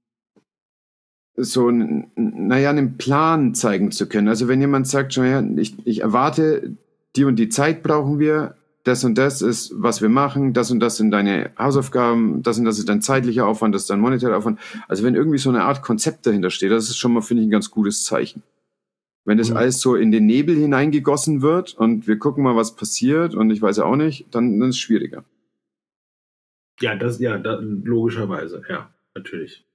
Plan zeigen zu können. Also wenn jemand sagt, schon, ja, ich erwarte, die und die Zeit brauchen wir, das und das ist, was wir machen, das und das sind deine Hausaufgaben, das und das ist dein zeitlicher Aufwand, das ist dein monetärer Aufwand. Also wenn irgendwie so eine Art Konzept dahinter steht, das ist schon mal, finde ich, ein ganz gutes Zeichen. Wenn das alles so in den Nebel hineingegossen wird und wir gucken mal, was passiert und ich weiß ja auch nicht, dann ist es schwieriger. Ja, logischerweise, ja, natürlich.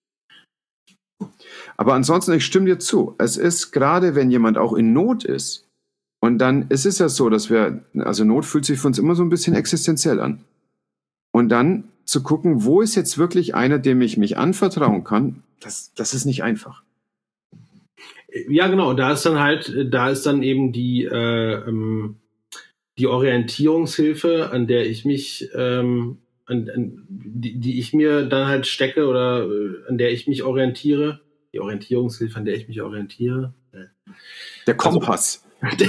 Aber ansonsten, ich stimme dir zu. Es ist gerade, wenn jemand auch in Not ist, und dann ist es ja so, dass Not fühlt sich für uns immer so ein bisschen existenziell an. Und dann zu gucken, wo ist jetzt wirklich einer, dem ich mich anvertrauen kann, das ist nicht einfach. Ja, genau. Da ist dann eben die Orientierungshilfe, an der ich mich, die ich mir dann halt stecke oder an der ich mich orientiere. Die Orientierungshilfe, an der ich mich orientiere. Der Kompass.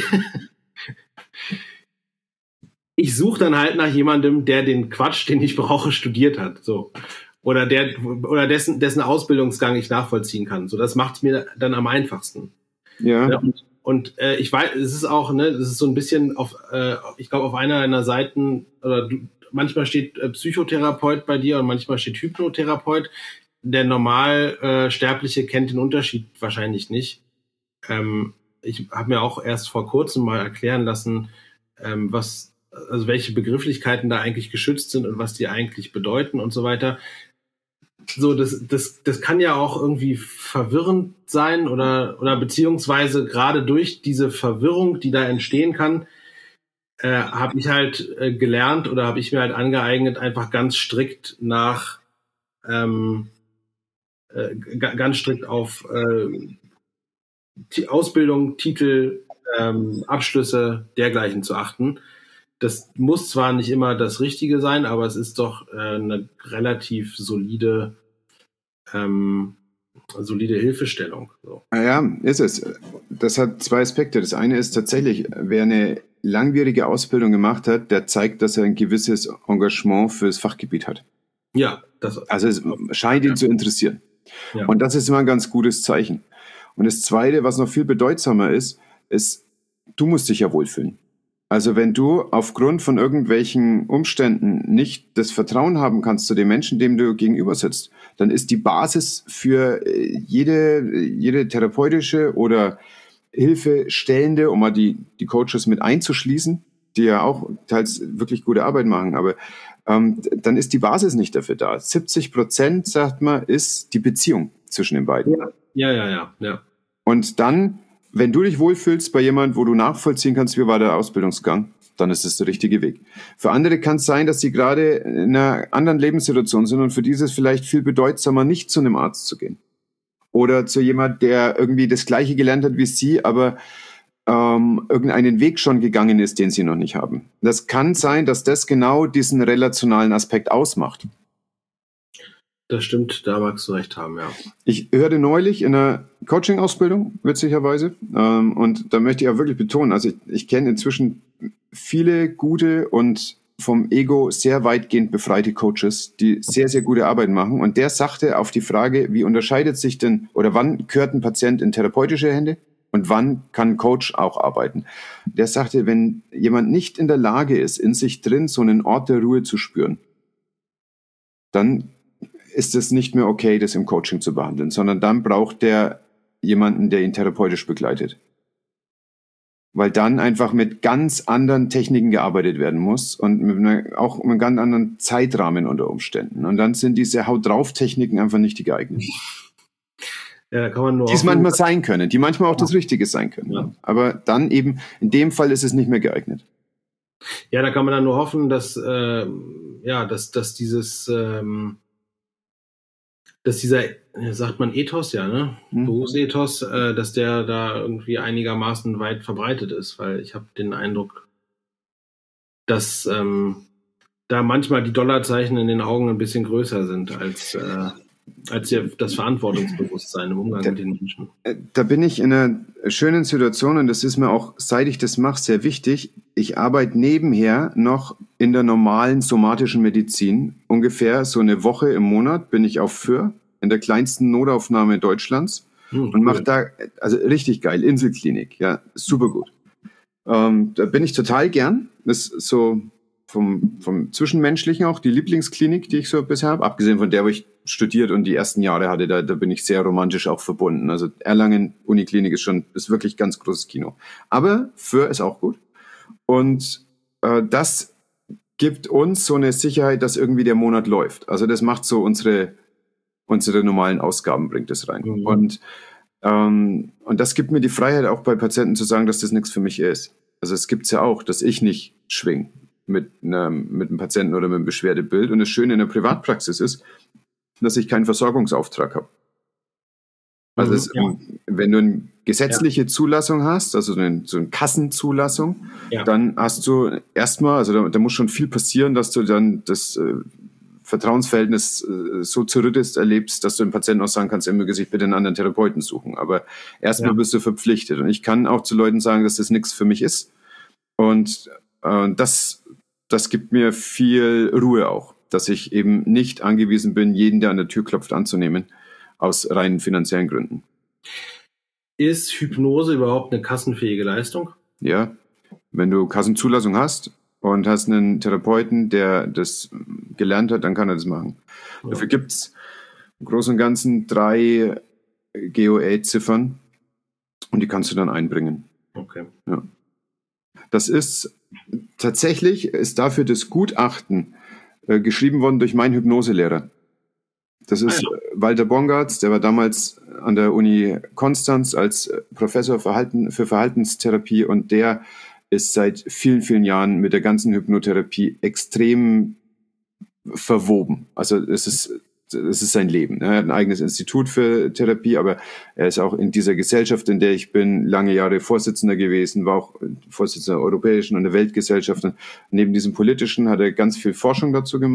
Ich suche dann halt nach jemandem, der den Quatsch, den ich brauche, studiert hat. So. Oder dessen Ausbildungsgang ich nachvollziehen kann. So, das macht es mir dann am einfachsten. Ja. Und ich weiß, es ist auch, ne, das ist so ein bisschen ich glaube, auf einer deiner Seiten, manchmal steht Psychotherapeut bei dir und manchmal steht Hypnotherapeut. Der Normalsterbliche kennt den Unterschied wahrscheinlich nicht. Ich habe mir auch erst vor kurzem mal erklären lassen, welche Begrifflichkeiten da eigentlich geschützt sind und was die eigentlich bedeuten und so weiter. So, das kann ja auch irgendwie verwirrend sein oder beziehungsweise gerade durch diese Verwirrung, die da entstehen kann, habe ich halt gelernt oder habe ich mir halt angeeignet, einfach ganz strikt auf Ausbildung, Titel, Abschlüsse dergleichen zu achten. Das muss zwar nicht immer das Richtige sein, aber es ist doch eine relativ solide solide Hilfestellung. So. Ja, ist es. Das hat zwei Aspekte. Das eine ist tatsächlich, wer eine langwierige Ausbildung gemacht hat, der zeigt, dass er ein gewisses Engagement fürs Fachgebiet hat. Ja, also es scheint ihn zu interessieren. Ja. Und das ist immer ein ganz gutes Zeichen. Und das Zweite, was noch viel bedeutsamer ist, du musst dich ja wohlfühlen. Also wenn du aufgrund von irgendwelchen Umständen nicht das Vertrauen haben kannst zu dem Menschen, dem du gegenüber sitzt, dann ist die Basis für jede therapeutische oder Hilfestellende, um mal die Coaches mit einzuschließen, die ja auch teils wirklich gute Arbeit machen, aber dann ist die Basis nicht dafür da. 70%, sagt man, ist die Beziehung zwischen den beiden. Ja. Und dann, wenn du dich wohlfühlst bei jemand, wo du nachvollziehen kannst, wie war der Ausbildungsgang, dann ist es der richtige Weg. Für andere kann es sein, dass sie gerade in einer anderen Lebenssituation sind und für die ist es vielleicht viel bedeutsamer, nicht zu einem Arzt zu gehen. Oder zu jemand, der irgendwie das Gleiche gelernt hat wie sie, aber irgendeinen Weg schon gegangen ist, den sie noch nicht haben. Das kann sein, dass das genau diesen relationalen Aspekt ausmacht. Das stimmt, da magst du recht haben, ja. Ich hörte neulich in einer Coaching-Ausbildung, witzigerweise, und da möchte ich auch wirklich betonen, also ich kenne inzwischen viele gute und vom Ego sehr weitgehend befreite Coaches, die sehr, sehr gute Arbeit machen. Und der sagte auf die Frage, wie unterscheidet sich denn, oder wann gehört ein Patient in therapeutische Hände? Und wann kann ein Coach auch arbeiten? Der sagte, wenn jemand nicht in der Lage ist, in sich drin so einen Ort der Ruhe zu spüren, dann ist es nicht mehr okay, das im Coaching zu behandeln, sondern dann braucht der jemanden, der ihn therapeutisch begleitet. Weil dann einfach mit ganz anderen Techniken gearbeitet werden muss und auch mit einem ganz anderen Zeitrahmen unter Umständen. Und dann sind diese Haut-drauf-Techniken einfach nicht die geeigneten. Ja, da kann man nur die es manchmal sein können, die manchmal auch das Richtige sein können. Ja. Aber dann eben, in dem Fall ist es nicht mehr geeignet. Ja, da kann man dann nur hoffen, dass dieser, sagt man Ethos, ja, ne? Berufsethos, dass der da irgendwie einigermaßen weit verbreitet ist, weil ich habe den Eindruck, dass da manchmal die Dollarzeichen in den Augen ein bisschen größer sind als das Verantwortungsbewusstsein im Umgang mit den Menschen. Da bin ich in einer schönen Situation und das ist mir auch, seit ich das mache, sehr wichtig. Ich arbeite nebenher noch in der normalen somatischen Medizin. Ungefähr so eine Woche im Monat bin ich auf Föhr, in der kleinsten Notaufnahme Deutschlands und mache da, also richtig geil, Inselklinik, ja, super gut. Da bin ich total gern. Das ist so vom Zwischenmenschlichen auch die Lieblingsklinik, die ich so bisher habe, abgesehen von der, wo ich studiert und die ersten Jahre hatte, da bin ich sehr romantisch auch verbunden. Also Erlangen Uniklinik ist wirklich ganz großes Kino. Aber Föhr ist auch gut. Und das gibt uns so eine Sicherheit, dass irgendwie der Monat läuft. Also das macht so unsere normalen Ausgaben, bringt es rein. Und das gibt mir die Freiheit, auch bei Patienten zu sagen, dass das nichts für mich ist. Also es gibt's ja auch, dass ich nicht schwing mit einem Patienten oder mit einem Beschwerdebild. Und das Schöne in der Privatpraxis ist, dass ich keinen Versorgungsauftrag habe. Also wenn du eine gesetzliche Zulassung hast, also so eine Kassenzulassung, dann hast du erstmal, also da muss schon viel passieren, dass du dann das Vertrauensverhältnis so zerrüttest erlebst, dass du dem Patienten auch sagen kannst, er möge sich bitte einen anderen Therapeuten suchen. Aber erstmal bist du verpflichtet. Und ich kann auch zu Leuten sagen, dass das nichts für mich ist. Und das gibt mir viel Ruhe auch, dass ich eben nicht angewiesen bin, jeden, der an der Tür klopft, anzunehmen, aus rein finanziellen Gründen. Ist Hypnose überhaupt eine kassenfähige Leistung? Ja, wenn du Kassenzulassung hast und hast einen Therapeuten, der das gelernt hat, dann kann er das machen. Ja. Dafür gibt es im Großen und Ganzen 3 GOA-Ziffern und die kannst du dann einbringen. Okay. Ja. Das ist tatsächlich, ist dafür das Gutachten geschrieben worden durch meinen Hypnoselehrer. Das ist Walter Bongartz, der war damals an der Uni Konstanz als Professor für Verhaltenstherapie und der ist seit vielen, vielen Jahren mit der ganzen Hypnotherapie extrem verwoben. Also es ist sein Leben. Er hat ein eigenes Institut für Therapie, aber er ist auch in dieser Gesellschaft, in der ich bin, lange Jahre Vorsitzender gewesen, war auch Vorsitzender der Europäischen und der Weltgesellschaft. Und neben diesem Politischen hat er ganz viel Forschung dazu gemacht.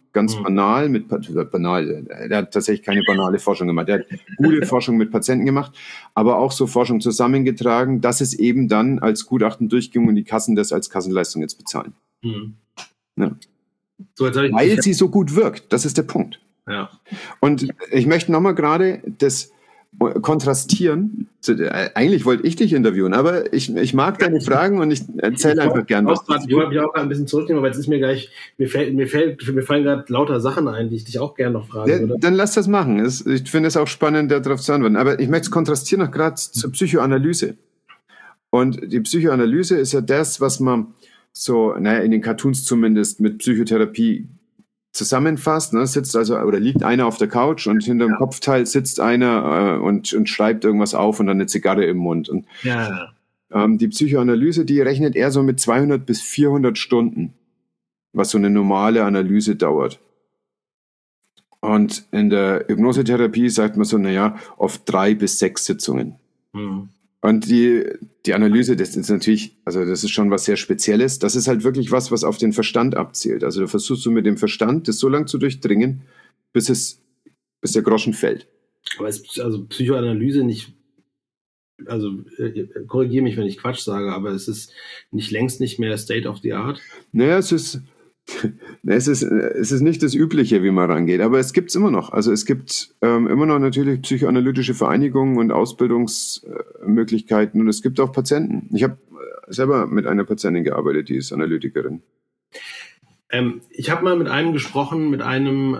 ganz banal, er hat tatsächlich keine banale Forschung gemacht. Er hat gute Forschung mit Patienten gemacht, aber auch so Forschung zusammengetragen, dass es eben dann als Gutachten durchging und die Kassen das als Kassenleistung jetzt bezahlen. Ja. So, weil sie so gut wirkt, das ist der Punkt. Ja. Und ich möchte nochmal gerade das kontrastieren. Eigentlich wollte ich dich interviewen, aber ich mag deine Fragen und ich erzähle einfach gern was. Ich wollte mich auch ein bisschen zurücknehmen, aber jetzt ist mir gleich, mir fallen gerade lauter Sachen ein, die ich dich auch gerne noch fragen würde. Dann lass das machen. Ich finde es auch spannend, darauf zu antworten. Aber ich möchte es kontrastieren noch gerade zur Psychoanalyse. Und die Psychoanalyse ist ja das, was man so, in den Cartoons zumindest mit Psychotherapie zusammenfasst, ne? Sitzt also oder liegt einer auf der Couch und hinter dem Kopfteil sitzt einer und schreibt irgendwas auf und dann eine Zigarre im Mund. Und die Psychoanalyse, die rechnet eher so mit 200 bis 400 Stunden, was so eine normale Analyse dauert. Und in der Hypnosetherapie sagt man so, oft 3 bis 6 Sitzungen. Und die Analyse, das ist natürlich, also das ist schon was sehr Spezielles. Das ist halt wirklich was auf den Verstand abzielt. Also du versuchst mit dem Verstand, das so lange zu durchdringen, bis der Groschen fällt. Aber ist also Psychoanalyse nicht, also korrigiere mich, wenn ich Quatsch sage, aber es ist längst nicht mehr State of the Art? Naja, es ist nicht das Übliche, wie man rangeht, aber es gibt es immer noch. Also es gibt immer noch natürlich psychoanalytische Vereinigungen und Ausbildungsmöglichkeiten und es gibt auch Patienten. Ich habe selber mit einer Patientin gearbeitet, die ist Analytikerin. Ich habe mal mit einem gesprochen, mit einem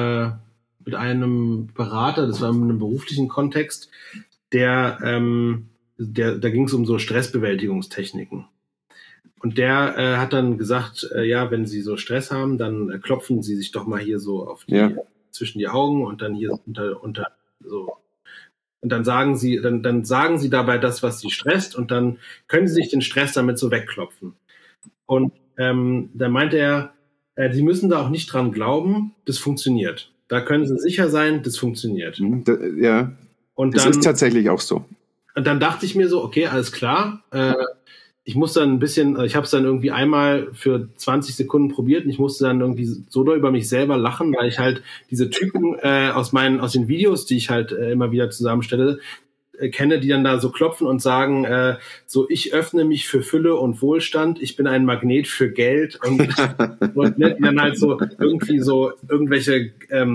Berater, das war in einem beruflichen Kontext, da ging es um so Stressbewältigungstechniken. Und der hat dann gesagt, wenn Sie so Stress haben, dann klopfen Sie sich doch mal hier so auf zwischen die Augen und dann hier unter so. Und dann sagen Sie dabei das, was Sie stresst, und dann können Sie sich den Stress damit so wegklopfen. Und dann meinte er, Sie müssen da auch nicht dran glauben, das funktioniert. Da können Sie sicher sein, das funktioniert. Ja, und das ist tatsächlich auch so. Und dann dachte ich mir so, okay, alles klar, ich musste dann ich habe es dann irgendwie einmal für 20 Sekunden probiert und ich musste dann irgendwie so doll über mich selber lachen, weil ich halt diese Typen aus den Videos, die ich halt immer wieder zusammenstelle, kenne, die dann da so klopfen und sagen, ich öffne mich für Fülle und Wohlstand, ich bin ein Magnet für Geld und die dann halt so irgendwie so irgendwelche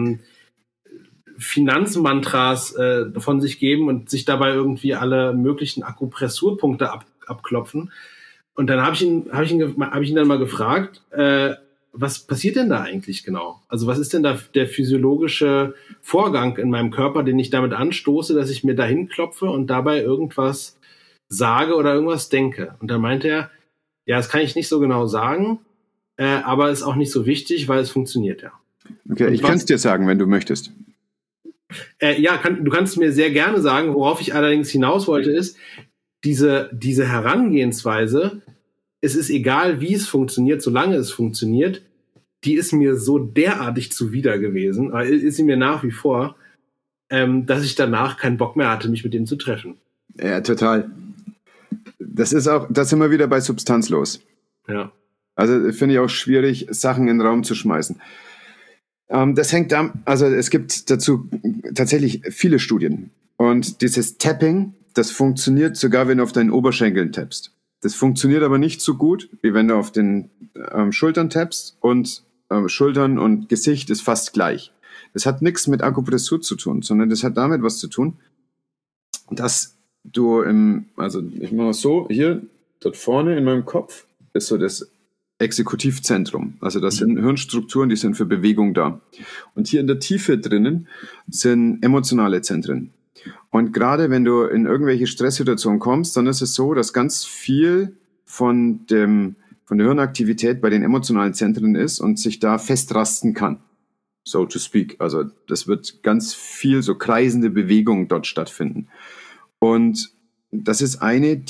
Finanzmantras von sich geben und sich dabei irgendwie alle möglichen Akupressurpunkte abklopfen. Und dann habe ich ihn dann mal gefragt, was passiert denn da eigentlich genau? Also was ist denn da der physiologische Vorgang in meinem Körper, den ich damit anstoße, dass ich mir dahin klopfe und dabei irgendwas sage oder irgendwas denke? Und dann meinte er, das kann ich nicht so genau sagen, aber ist auch nicht so wichtig, weil es funktioniert ja. Okay, ich kann es dir sagen, wenn du möchtest. Du kannst mir sehr gerne sagen. Worauf ich allerdings hinaus wollte, ist, diese Herangehensweise, es ist egal, wie es funktioniert, solange es funktioniert, die ist mir so derartig zuwider gewesen, ist sie mir nach wie vor, dass ich danach keinen Bock mehr hatte, mich mit dem zu treffen. Ja, total. Das sind wir wieder bei substanzlos. Ja. Also finde ich auch schwierig, Sachen in den Raum zu schmeißen. Das hängt also es gibt dazu tatsächlich viele Studien. Und dieses Tapping, das funktioniert sogar, wenn du auf deinen Oberschenkeln tappst. Das funktioniert aber nicht so gut, wie wenn du auf den Schultern tappst, und Schultern und Gesicht ist fast gleich. Das hat nichts mit Akupressur zu tun, sondern das hat damit was zu tun, dass du ich mache es so, hier, dort vorne in meinem Kopf ist so das Exekutivzentrum. Also das sind Hirnstrukturen, die sind für Bewegung da. Und hier in der Tiefe drinnen sind emotionale Zentren. Und gerade wenn du in irgendwelche Stresssituationen kommst, dann ist es so, dass ganz viel von der Hirnaktivität bei den emotionalen Zentren ist und sich da festrasten kann. So to speak. Also das wird ganz viel so kreisende Bewegungen dort stattfinden. Und das ist eine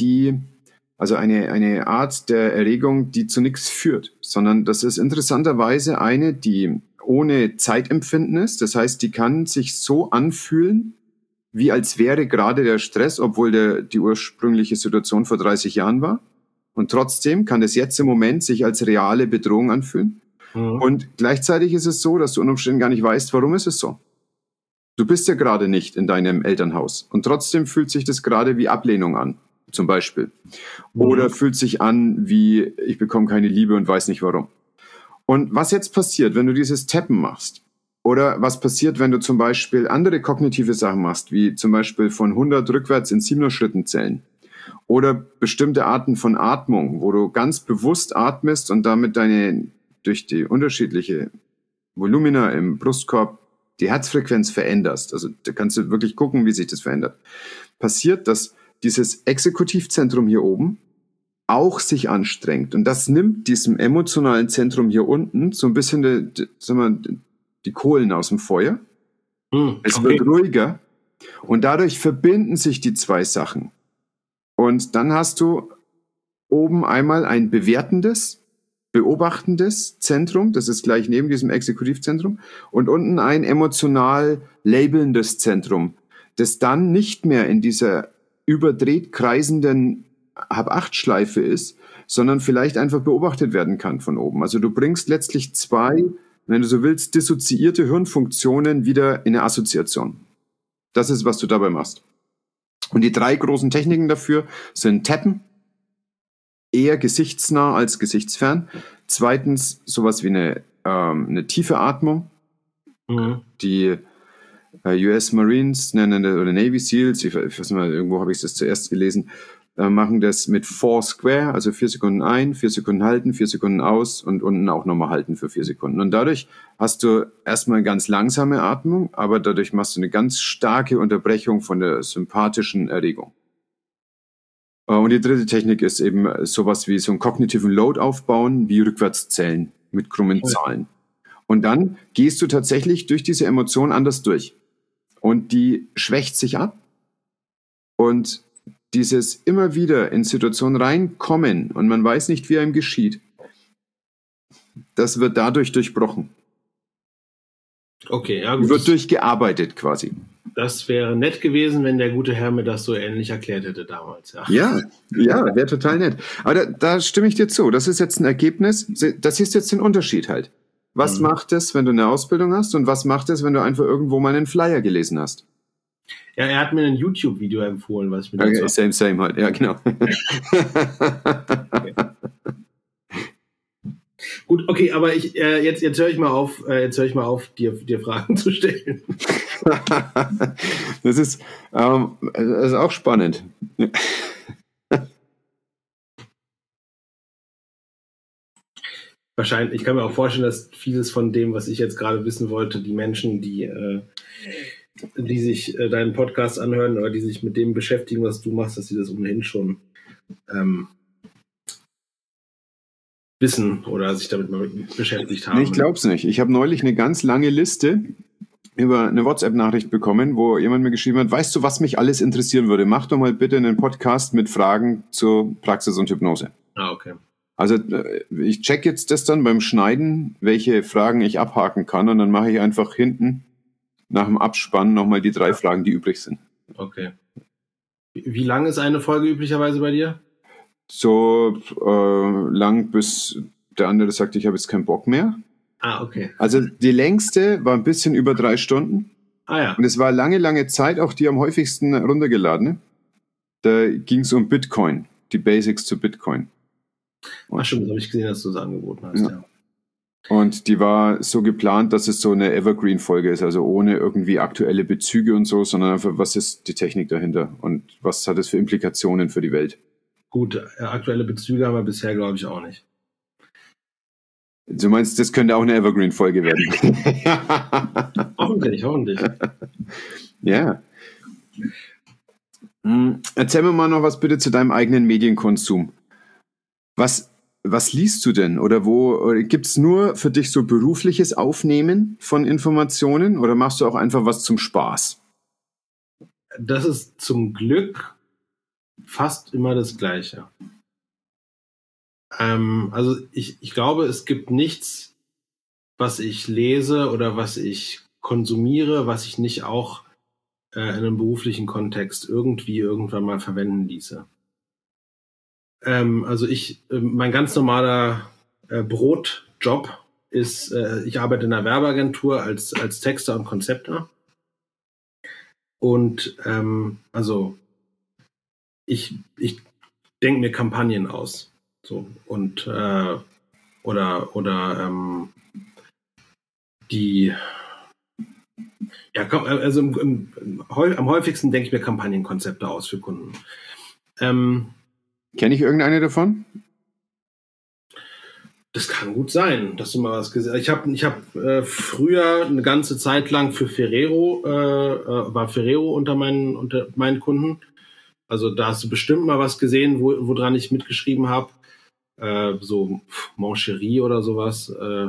Art der Erregung, die zu nichts führt, sondern das ist interessanterweise eine, die ohne Zeitempfinden ist. Das heißt, die kann sich so anfühlen, wie als wäre gerade der Stress, obwohl die ursprüngliche Situation vor 30 Jahren war. Und trotzdem kann es jetzt im Moment sich als reale Bedrohung anfühlen. Und gleichzeitig ist es so, dass du unter Umständen gar nicht weißt, warum ist es so. Du bist ja gerade nicht in deinem Elternhaus und trotzdem fühlt sich das gerade wie Ablehnung an, zum Beispiel. Oder fühlt sich an wie, ich bekomme keine Liebe und weiß nicht warum. Und was jetzt passiert, wenn du dieses Tappen machst, oder was passiert, wenn du zum Beispiel andere kognitive Sachen machst, wie zum Beispiel von 100 rückwärts in 7er Schritten zählen, oder bestimmte Arten von Atmung, wo du ganz bewusst atmest und damit durch die unterschiedliche Volumina im Brustkorb die Herzfrequenz veränderst. Also da kannst du wirklich gucken, wie sich das verändert. Passiert, dass dieses Exekutivzentrum hier oben auch sich anstrengt. Und das nimmt diesem emotionalen Zentrum hier unten so ein bisschen die Kohlen aus dem Feuer. Es wird ruhiger und dadurch verbinden sich die zwei Sachen. Und dann hast du oben einmal ein bewertendes, beobachtendes Zentrum, das ist gleich neben diesem Exekutivzentrum, und unten ein emotional labelndes Zentrum, das dann nicht mehr in dieser überdreht kreisenden Hab-Acht-Schleife ist, sondern vielleicht einfach beobachtet werden kann von oben. Also du bringst letztlich zwei, wenn du so willst, dissoziierte Hirnfunktionen wieder in eine Assoziation. Das ist, was du dabei machst. Und die 3 großen Techniken dafür sind Tappen, eher gesichtsnah als gesichtsfern. Zweitens sowas wie eine tiefe Atmung. Die US Marines nennen das, oder Navy Seals, ich weiß nicht mal, irgendwo habe ich das zuerst gelesen, machen das mit 4 Square, also 4 Sekunden ein, 4 Sekunden halten, 4 Sekunden aus und unten auch nochmal halten für 4 Sekunden. Und dadurch hast du erstmal ganz langsame Atmung, aber dadurch machst du eine ganz starke Unterbrechung von der sympathischen Erregung. Und die dritte Technik ist eben sowas wie so einen kognitiven Load aufbauen, wie Rückwärtszählen mit krummen Zahlen. Und dann gehst du tatsächlich durch diese Emotion anders durch. Und die schwächt sich ab. Und dieses immer wieder in Situationen reinkommen und man weiß nicht, wie einem geschieht, das wird dadurch durchbrochen. Okay, ja gut. Wird durchgearbeitet quasi. Das wäre nett gewesen, wenn der gute Herr mir das so ähnlich erklärt hätte damals. Ja, wäre total nett. Aber da stimme ich dir zu. Das ist jetzt ein Ergebnis. Das ist jetzt den Unterschied halt. Was macht es, wenn du eine Ausbildung hast und was macht es, wenn du einfach irgendwo mal einen Flyer gelesen hast? Ja, er hat mir ein YouTube-Video empfohlen, was ich mir dazu same halt. Ja, genau. Okay. Gut, okay, aber jetzt höre ich mal auf, dir Fragen zu stellen. Das ist auch spannend. Wahrscheinlich, ich kann mir auch vorstellen, dass vieles von dem, was ich jetzt gerade wissen wollte, die Menschen, die sich deinen Podcast anhören oder die sich mit dem beschäftigen, was du machst, dass sie das ohnehin schon wissen oder sich damit mal beschäftigt haben. Ich glaube es nicht. Ich habe neulich eine ganz lange Liste über eine WhatsApp-Nachricht bekommen, wo jemand mir geschrieben hat, weißt du, was mich alles interessieren würde? Mach doch mal bitte einen Podcast mit Fragen zur Praxis und Hypnose. Ah, okay. Also ich check jetzt das dann beim Schneiden, welche Fragen ich abhaken kann und dann mache ich einfach hinten nach dem Abspann nochmal die 3 Fragen, die übrig sind. Okay. Wie lang ist eine Folge üblicherweise bei dir? So lang, bis der andere sagt, ich habe jetzt keinen Bock mehr. Ah, okay. Also die längste war ein bisschen über 3 Stunden. Ah ja. Und es war lange Zeit auch die am häufigsten runtergeladene. Da ging es um Bitcoin, die Basics zu Bitcoin. Ach stimmt, das habe ich gesehen, dass du das angeboten hast, ja. Und die war so geplant, dass es so eine Evergreen-Folge ist, also ohne irgendwie aktuelle Bezüge und so, sondern einfach, was ist die Technik dahinter und was hat es für Implikationen für die Welt. Gut, aktuelle Bezüge haben wir bisher, glaube ich, auch nicht. Du meinst, das könnte auch eine Evergreen-Folge werden? Hoffentlich. Ja. Erzähl mir mal noch was bitte zu deinem eigenen Medienkonsum. Was liest du denn? Oder gibt es nur für dich so berufliches Aufnehmen von Informationen oder machst du auch einfach was zum Spaß? Das ist zum Glück fast immer das Gleiche. Also ich glaube, es gibt nichts, was ich lese oder was ich konsumiere, was ich nicht auch in einem beruflichen Kontext irgendwann mal verwenden ließe. Also mein ganz normaler Brotjob ist, ich arbeite in einer Werbeagentur als Texter und Konzepter. Und also ich denke mir Kampagnen aus. So und oder die also am häufigsten denke ich mir Kampagnenkonzepte aus für Kunden. Kenne ich irgendeine davon? Das kann gut sein, dass du mal was gesehen hast. Ich hab früher eine ganze Zeit lang für Ferrero, war Ferrero unter meinen Kunden. Also da hast du bestimmt mal was gesehen, woran ich mitgeschrieben habe. So Moncherie oder sowas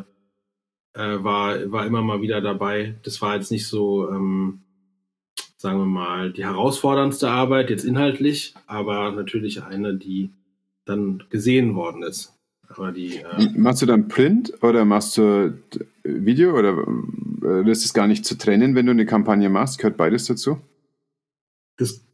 war immer mal wieder dabei. Das war jetzt nicht so, sagen wir mal, die herausforderndste Arbeit, jetzt inhaltlich, aber natürlich eine, die dann gesehen worden ist. Aber machst du dann Print oder machst du Video oder ist es gar nicht zu trennen, wenn du eine Kampagne machst? Gehört beides dazu? Das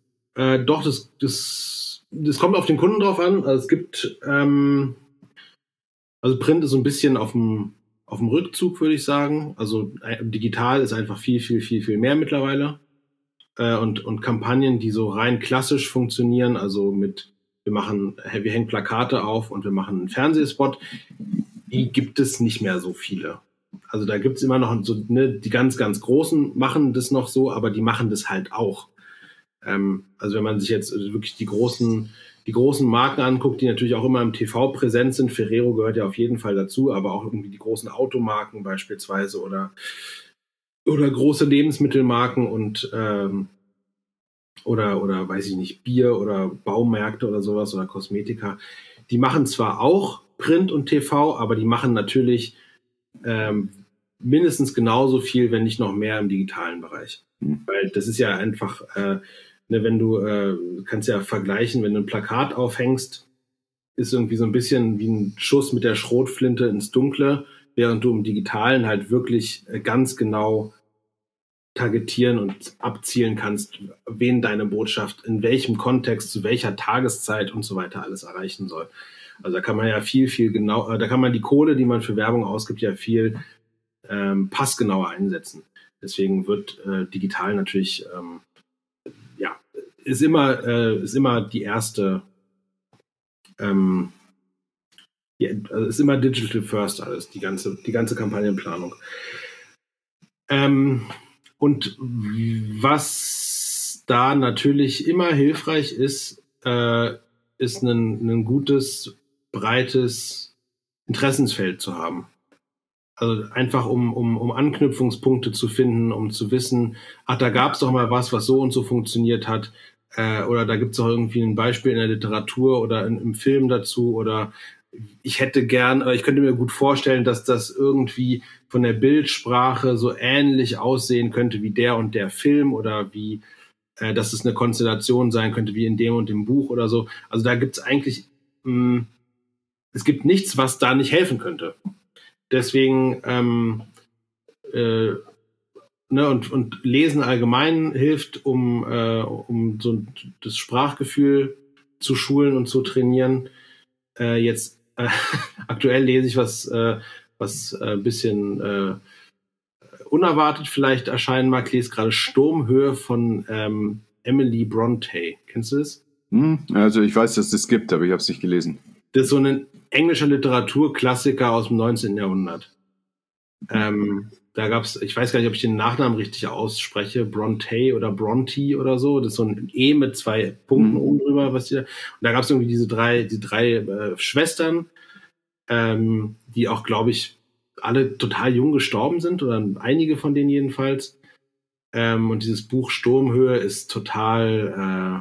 kommt auf den Kunden drauf an. Also es gibt, also Print ist so ein bisschen auf dem Rückzug, würde ich sagen. Also digital ist einfach viel, viel, viel, viel mehr mittlerweile. Und Kampagnen, die so rein klassisch funktionieren, also wir hängen Plakate auf und wir machen einen Fernsehspot, die gibt es nicht mehr so viele. Also da gibt's immer noch so, ne, die ganz, ganz Großen machen das noch so, aber die machen das halt auch. Also wenn man sich jetzt wirklich die großen Marken anguckt, die natürlich auch immer im TV präsent sind, Ferrero gehört ja auf jeden Fall dazu, aber auch irgendwie die großen Automarken beispielsweise oder große Lebensmittelmarken und oder weiß ich nicht, Bier oder Baumärkte oder sowas oder Kosmetika, die machen zwar auch Print und TV, aber die machen natürlich mindestens genauso viel, wenn nicht noch mehr im digitalen Bereich. Weil das ist ja einfach, wenn du kannst ja vergleichen, wenn du ein Plakat aufhängst, ist irgendwie so ein bisschen wie ein Schuss mit der Schrotflinte ins Dunkle, während du im Digitalen halt wirklich ganz genau targetieren und abzielen kannst, wen deine Botschaft in welchem Kontext, zu welcher Tageszeit und so weiter alles erreichen soll. Also da kann man ja viel, viel genau, da kann man die Kohle, die man für Werbung ausgibt, ja viel passgenauer einsetzen. Deswegen wird digital natürlich ist immer die erste ist immer Digital First alles, die ganze Kampagnenplanung. Und was da natürlich immer hilfreich ist, ist ein gutes, breites Interessensfeld zu haben. Also einfach um Anknüpfungspunkte zu finden, um zu wissen, da gab es doch mal was so und so funktioniert hat, oder da gibt es doch irgendwie ein Beispiel in der Literatur oder im Film dazu, oder ich könnte mir gut vorstellen, dass das irgendwie von der Bildsprache so ähnlich aussehen könnte wie der und der Film oder wie, dass es eine Konstellation sein könnte wie in dem und dem Buch oder so. Also da gibt es eigentlich, es gibt nichts, was da nicht helfen könnte. Deswegen und Lesen allgemein hilft, um so das Sprachgefühl zu schulen und zu trainieren. Aktuell lese ich was ein bisschen unerwartet vielleicht erscheinen mag. Ich lese gerade Sturmhöhe von Emily Bronte. Kennst du das? Also ich weiß, dass es das gibt, aber ich habe es nicht gelesen. Das ist so ein englischer Literaturklassiker aus dem 19. Jahrhundert. Da gab's, ich weiß gar nicht, ob ich den Nachnamen richtig ausspreche, Bronte oder Bronte oder so. Das ist so ein E mit 2 Punkten oben drüber. Und da gab es irgendwie die drei Schwestern, die auch, glaube ich, alle total jung gestorben sind oder einige von denen jedenfalls. Und dieses Buch Sturmhöhe ist total,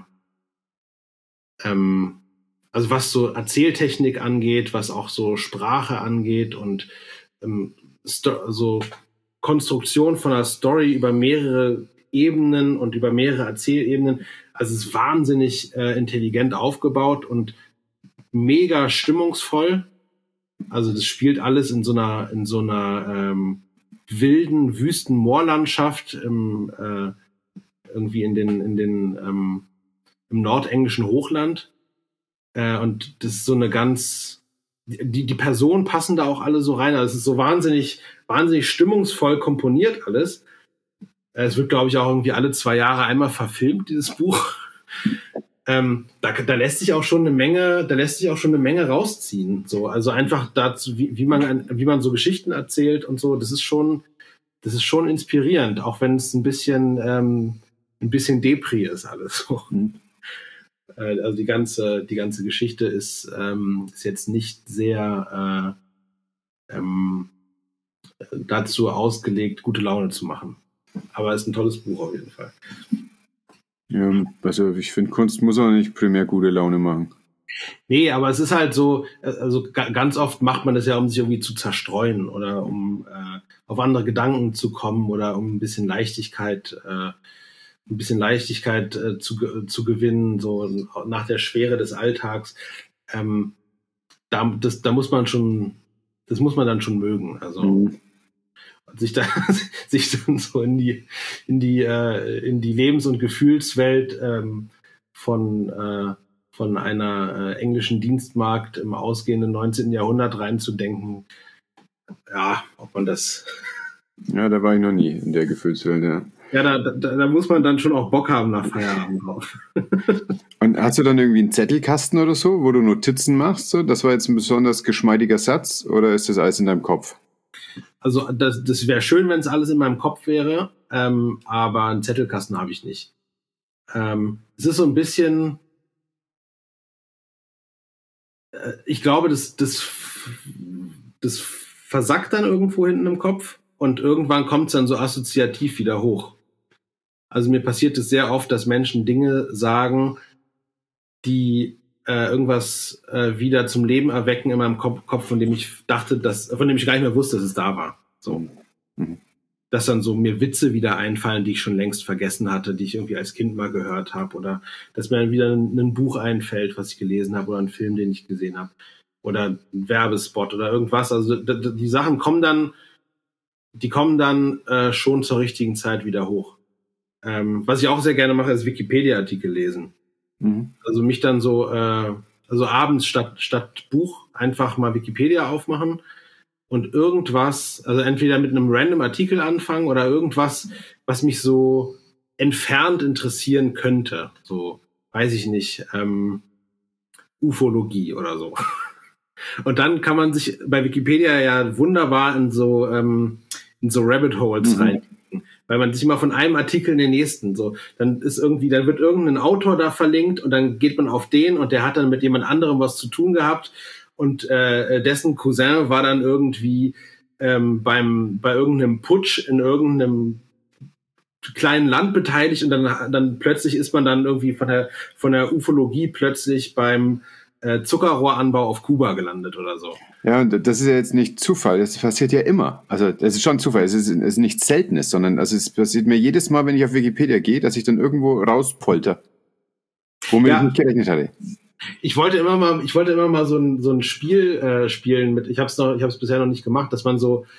also was so Erzähltechnik angeht, was auch so Sprache angeht und so Konstruktion von einer Story über mehrere Ebenen und über mehrere Erzählebenen. Also es ist wahnsinnig intelligent aufgebaut und mega stimmungsvoll. Also das spielt alles in so einer wilden Wüsten-Moorlandschaft irgendwie im nordenglischen Hochland. Und das ist so eine ganz die Personen passen da auch alle so rein. Also es ist so wahnsinnig stimmungsvoll komponiert alles. Es wird, glaube ich, auch irgendwie alle 2 Jahre einmal verfilmt, dieses Buch. Da lässt sich auch schon eine Menge rausziehen. So, also einfach dazu, wie man so Geschichten erzählt und so. Das ist schon inspirierend, auch wenn es ein bisschen Depri ist alles so. Also die ganze Geschichte ist jetzt nicht sehr dazu ausgelegt, gute Laune zu machen. Aber es ist ein tolles Buch auf jeden Fall. Ja, also ich finde, Kunst muss auch nicht primär gute Laune machen. Nee, aber es ist halt so, also ganz oft macht man das ja, um sich irgendwie zu zerstreuen oder um auf andere Gedanken zu kommen oder um ein bisschen Leichtigkeit zu gewinnen, so nach der Schwere des Alltags. Das muss man dann schon mögen. Also sich dann so in die Lebens- und Gefühlswelt von einer englischen Dienstmagd im ausgehenden 19. Jahrhundert reinzudenken. Ja, ob man das... Ja, da war ich noch nie in der Gefühlswelt, ja. Ja, da muss man dann schon auch Bock haben nach Feierabend drauf. Und hast du dann irgendwie einen Zettelkasten oder so, wo du Notizen machst? So? Das war jetzt ein besonders geschmeidiger Satz oder ist das alles in deinem Kopf? Also das wäre schön, wenn es alles in meinem Kopf wäre, aber einen Zettelkasten habe ich nicht. Es ist so ein bisschen... ich glaube, das versackt dann irgendwo hinten im Kopf und irgendwann kommt es dann so assoziativ wieder hoch. Also mir passiert es sehr oft, dass Menschen Dinge sagen, die irgendwas wieder zum Leben erwecken in meinem Kopf, von dem ich dachte, von dem ich gar nicht mehr wusste, dass es da war. So. Dass dann so mir Witze wieder einfallen, die ich schon längst vergessen hatte, die ich irgendwie als Kind mal gehört habe, oder dass mir dann wieder ein Buch einfällt, was ich gelesen habe, oder ein Film, den ich gesehen habe, oder ein Werbespot oder irgendwas. Also die Sachen kommen dann schon zur richtigen Zeit wieder hoch. Was ich auch sehr gerne mache, ist Wikipedia-Artikel lesen. Also mich dann so, also abends statt Buch einfach mal Wikipedia aufmachen und irgendwas, also entweder mit einem random Artikel anfangen oder irgendwas, was mich so entfernt interessieren könnte. So, weiß ich nicht, Ufologie oder so. Und dann kann man sich bei Wikipedia ja wunderbar in so Rabbit Holes rein. Weil man sich immer von einem Artikel in den nächsten, so, dann wird irgendein Autor da verlinkt und dann geht man auf den und der hat dann mit jemand anderem was zu tun gehabt und dessen Cousin war dann irgendwie bei irgendeinem Putsch in irgendeinem kleinen Land beteiligt und dann plötzlich ist man dann irgendwie von der Ufologie plötzlich beim Zuckerrohranbau auf Kuba gelandet oder so. Ja, und das ist ja jetzt nicht Zufall, das passiert ja immer. Also das ist schon Zufall, es ist nichts Seltenes, sondern also es passiert mir jedes Mal, wenn ich auf Wikipedia gehe, dass ich dann irgendwo rauspolter, womit ich nicht gerechnet hatte. Ich wollte immer mal so ein Spiel spielen mit, ich habe es bisher noch nicht gemacht, dass man so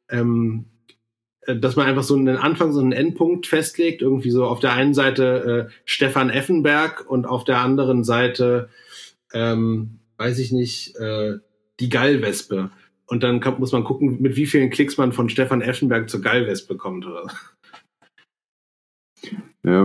dass man einfach so einen Anfang, so einen Endpunkt festlegt, irgendwie so auf der einen Seite Stefan Effenberg und auf der anderen Seite weiß ich nicht, die Gallwespe. Und dann muss man gucken, mit wie vielen Klicks man von Stefan Effenberg zur Gallwespe kommt. Oder? Ja,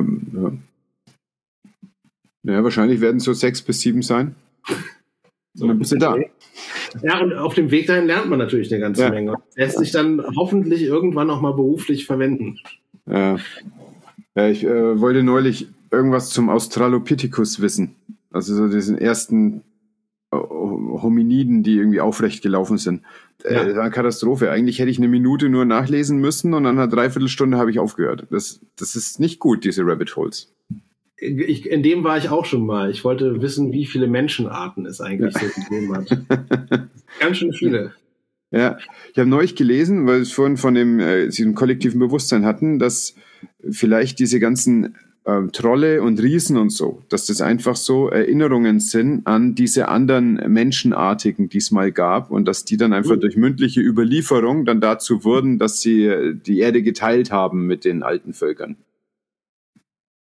wahrscheinlich werden es so 6 bis 7 sein. Und dann bist du da. Ja, und auf dem Weg dahin lernt man natürlich eine ganze Menge. Lässt sich dann hoffentlich irgendwann auch mal beruflich verwenden. Ja, ich wollte neulich irgendwas zum Australopithecus wissen. Also so diesen ersten Hominiden, die irgendwie aufrecht gelaufen sind. Das war eine Katastrophe. Eigentlich hätte ich eine Minute nur nachlesen müssen und nach einer Dreiviertelstunde habe ich aufgehört. Das ist nicht gut, diese Rabbit Holes. In dem war ich auch schon mal. Ich wollte wissen, wie viele Menschenarten es eigentlich so gegeben hat. Ganz schön viele. Ja, ich habe neulich gelesen, weil wir es vorhin von diesem kollektiven Bewusstsein hatten, dass vielleicht diese ganzen Trolle und Riesen und so, dass das einfach so Erinnerungen sind an diese anderen Menschenartigen, die es mal gab und dass die dann einfach durch mündliche Überlieferung dann dazu wurden, dass sie die Erde geteilt haben mit den alten Völkern.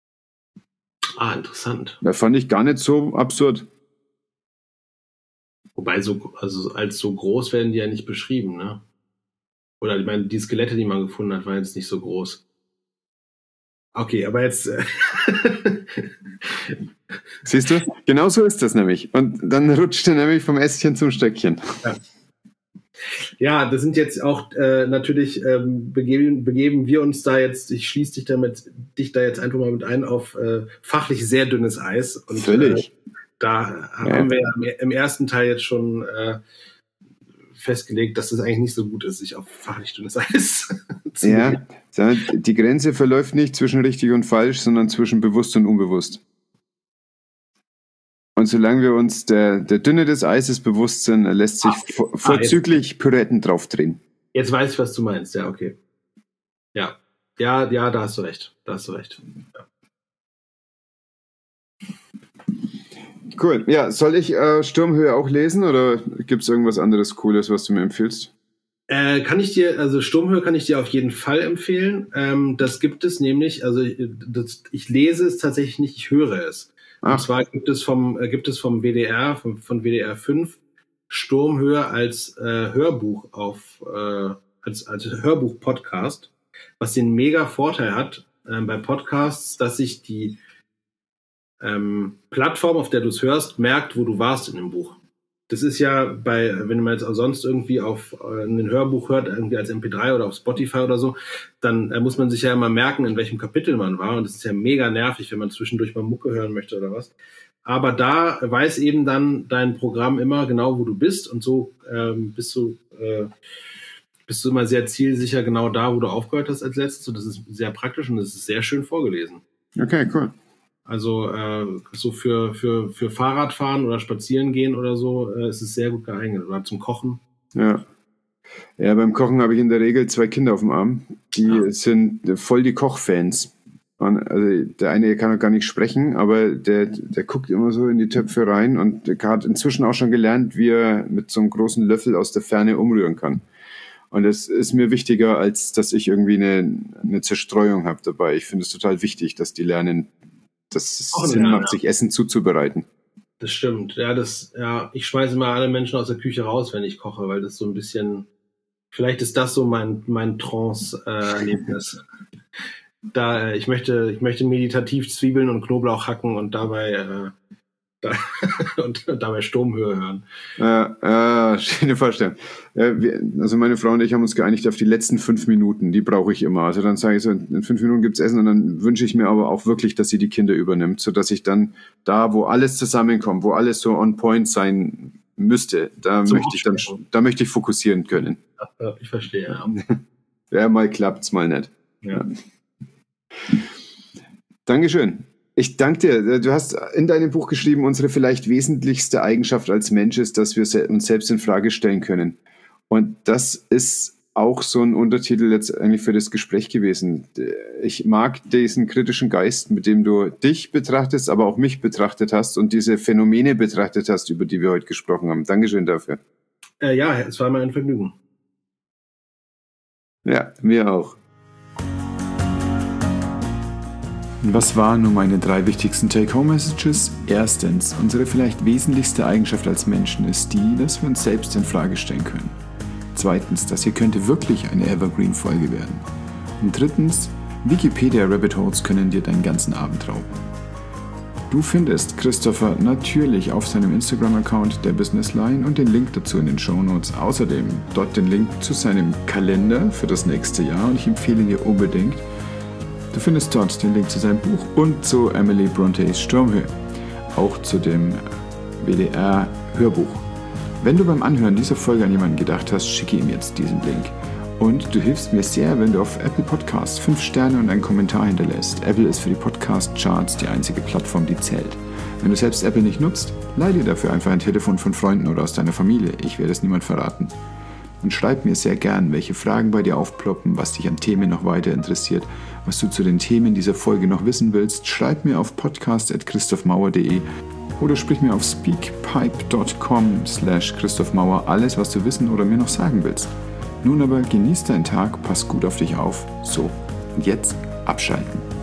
Ah, interessant. Das fand ich gar nicht so absurd. Wobei als so groß werden die ja nicht beschrieben, ne? Oder ich meine, die Skelette, die man gefunden hat, waren jetzt nicht so groß. Okay, aber jetzt... Siehst du? Genau so ist das nämlich. Und dann rutscht er nämlich vom Ästchen zum Stöckchen. Ja, das sind jetzt auch natürlich begeben wir uns da jetzt, ich schließe dich da jetzt einfach mal mit ein auf fachlich sehr dünnes Eis. Und, völlig. Da haben wir ja im ersten Teil jetzt schon festgelegt, dass es eigentlich nicht so gut ist, sich auf fachlich dünnes Eis zu begeben. Ja, die Grenze verläuft nicht zwischen richtig und falsch, sondern zwischen bewusst und unbewusst. Und solange wir uns der Dünne des Eises bewusst sind, lässt sich vorzüglich Pirouetten drauf drehen. Jetzt weiß ich, was du meinst. Ja, okay. Ja, da hast du recht. Ja. Cool. Ja, soll ich Sturmhöhe auch lesen oder gibt es irgendwas anderes Cooles, was du mir empfiehlst? Sturmhöhe kann ich dir auf jeden Fall empfehlen. Das gibt es nämlich, ich lese es tatsächlich nicht, ich höre es. Und zwar gibt es vom WDR, von WDR 5 Sturmhöhe als Hörbuch als Hörbuch-Podcast, was den mega Vorteil hat bei Podcasts, dass sich die Plattform, auf der du es hörst, merkt, wo du warst in dem Buch. Das ist ja wenn man jetzt auch sonst irgendwie auf ein Hörbuch hört, irgendwie als MP3 oder auf Spotify oder so, dann muss man sich ja immer merken, in welchem Kapitel man war. Und das ist ja mega nervig, wenn man zwischendurch mal Mucke hören möchte oder was. Aber da weiß eben dann dein Programm immer genau, wo du bist. Und so bist du immer sehr zielsicher genau da, wo du aufgehört hast als letztes. Und das ist sehr praktisch und das ist sehr schön vorgelesen. Okay, cool. Also so für Fahrradfahren oder Spazieren gehen oder so ist es sehr gut geeignet. Oder zum Kochen. Ja, beim Kochen habe ich in der Regel 2 Kinder auf dem Arm. Die sind voll die Kochfans. Also der eine kann noch gar nicht sprechen, aber der guckt immer so in die Töpfe rein und der hat inzwischen auch schon gelernt, wie er mit so einem großen Löffel aus der Ferne umrühren kann. Und das ist mir wichtiger, als dass ich irgendwie eine Zerstreuung habe dabei. Ich finde es total wichtig, dass die lernen, dass es Sinn macht, sich Essen zuzubereiten. Das stimmt. Ich schmeiße mal alle Menschen aus der Küche raus, wenn ich koche, weil das so ein bisschen, vielleicht ist das so mein Trance-Erlebnis. Ich möchte meditativ Zwiebeln und Knoblauch hacken und dabei Sturmhöhe hören. Schöne Vorstellung. Also meine Frau und ich haben uns geeinigt auf die letzten 5 Minuten. Die brauche ich immer. Also dann sage ich so, in 5 Minuten gibt's Essen und dann wünsche ich mir aber auch wirklich, dass sie die Kinder übernimmt, sodass ich dann da, wo alles zusammenkommt, wo alles so on point sein müsste, da möchte ich fokussieren können. Ich verstehe, ja. Ja, mal klappt's, mal nicht. Ja. Dankeschön. Ich danke dir. Du hast in deinem Buch geschrieben, unsere vielleicht wesentlichste Eigenschaft als Mensch ist, dass wir uns selbst in Frage stellen können. Und das ist auch so ein Untertitel jetzt eigentlich für das Gespräch gewesen. Ich mag diesen kritischen Geist, mit dem du dich betrachtest, aber auch mich betrachtet hast und diese Phänomene betrachtet hast, über die wir heute gesprochen haben. Dankeschön dafür. Ja, es war mir ein Vergnügen. Ja, mir auch. Was waren nun meine 3 wichtigsten Take-Home-Messages? Erstens, unsere vielleicht wesentlichste Eigenschaft als Menschen ist die, dass wir uns selbst in Frage stellen können. Zweitens, das hier könnte wirklich eine Evergreen-Folge werden. Und drittens, Wikipedia-Rabbit Holes können dir deinen ganzen Abend rauben. Du findest Christopher natürlich auf seinem Instagram-Account der Business Line und den Link dazu in den Shownotes. Außerdem dort den Link zu seinem Kalender für das nächste Jahr und ich empfehle dir unbedingt, du findest dort den Link zu seinem Buch und zu Emily Brontes Sturmhöhe, auch zu dem WDR-Hörbuch. Wenn du beim Anhören dieser Folge an jemanden gedacht hast, schicke ihm jetzt diesen Link. Und du hilfst mir sehr, wenn du auf Apple Podcasts 5 Sterne und einen Kommentar hinterlässt. Apple ist für die Podcast-Charts die einzige Plattform, die zählt. Wenn du selbst Apple nicht nutzt, leih dir dafür einfach ein Telefon von Freunden oder aus deiner Familie. Ich werde es niemand verraten. Und schreib mir sehr gern, welche Fragen bei dir aufploppen, was dich an Themen noch weiter interessiert, was du zu den Themen dieser Folge noch wissen willst. Schreib mir auf podcast@christophmauer.de oder sprich mir auf speakpipe.com/christophmauer alles, was du wissen oder mir noch sagen willst. Nun aber genieß deinen Tag, pass gut auf dich auf. So, und jetzt abschalten.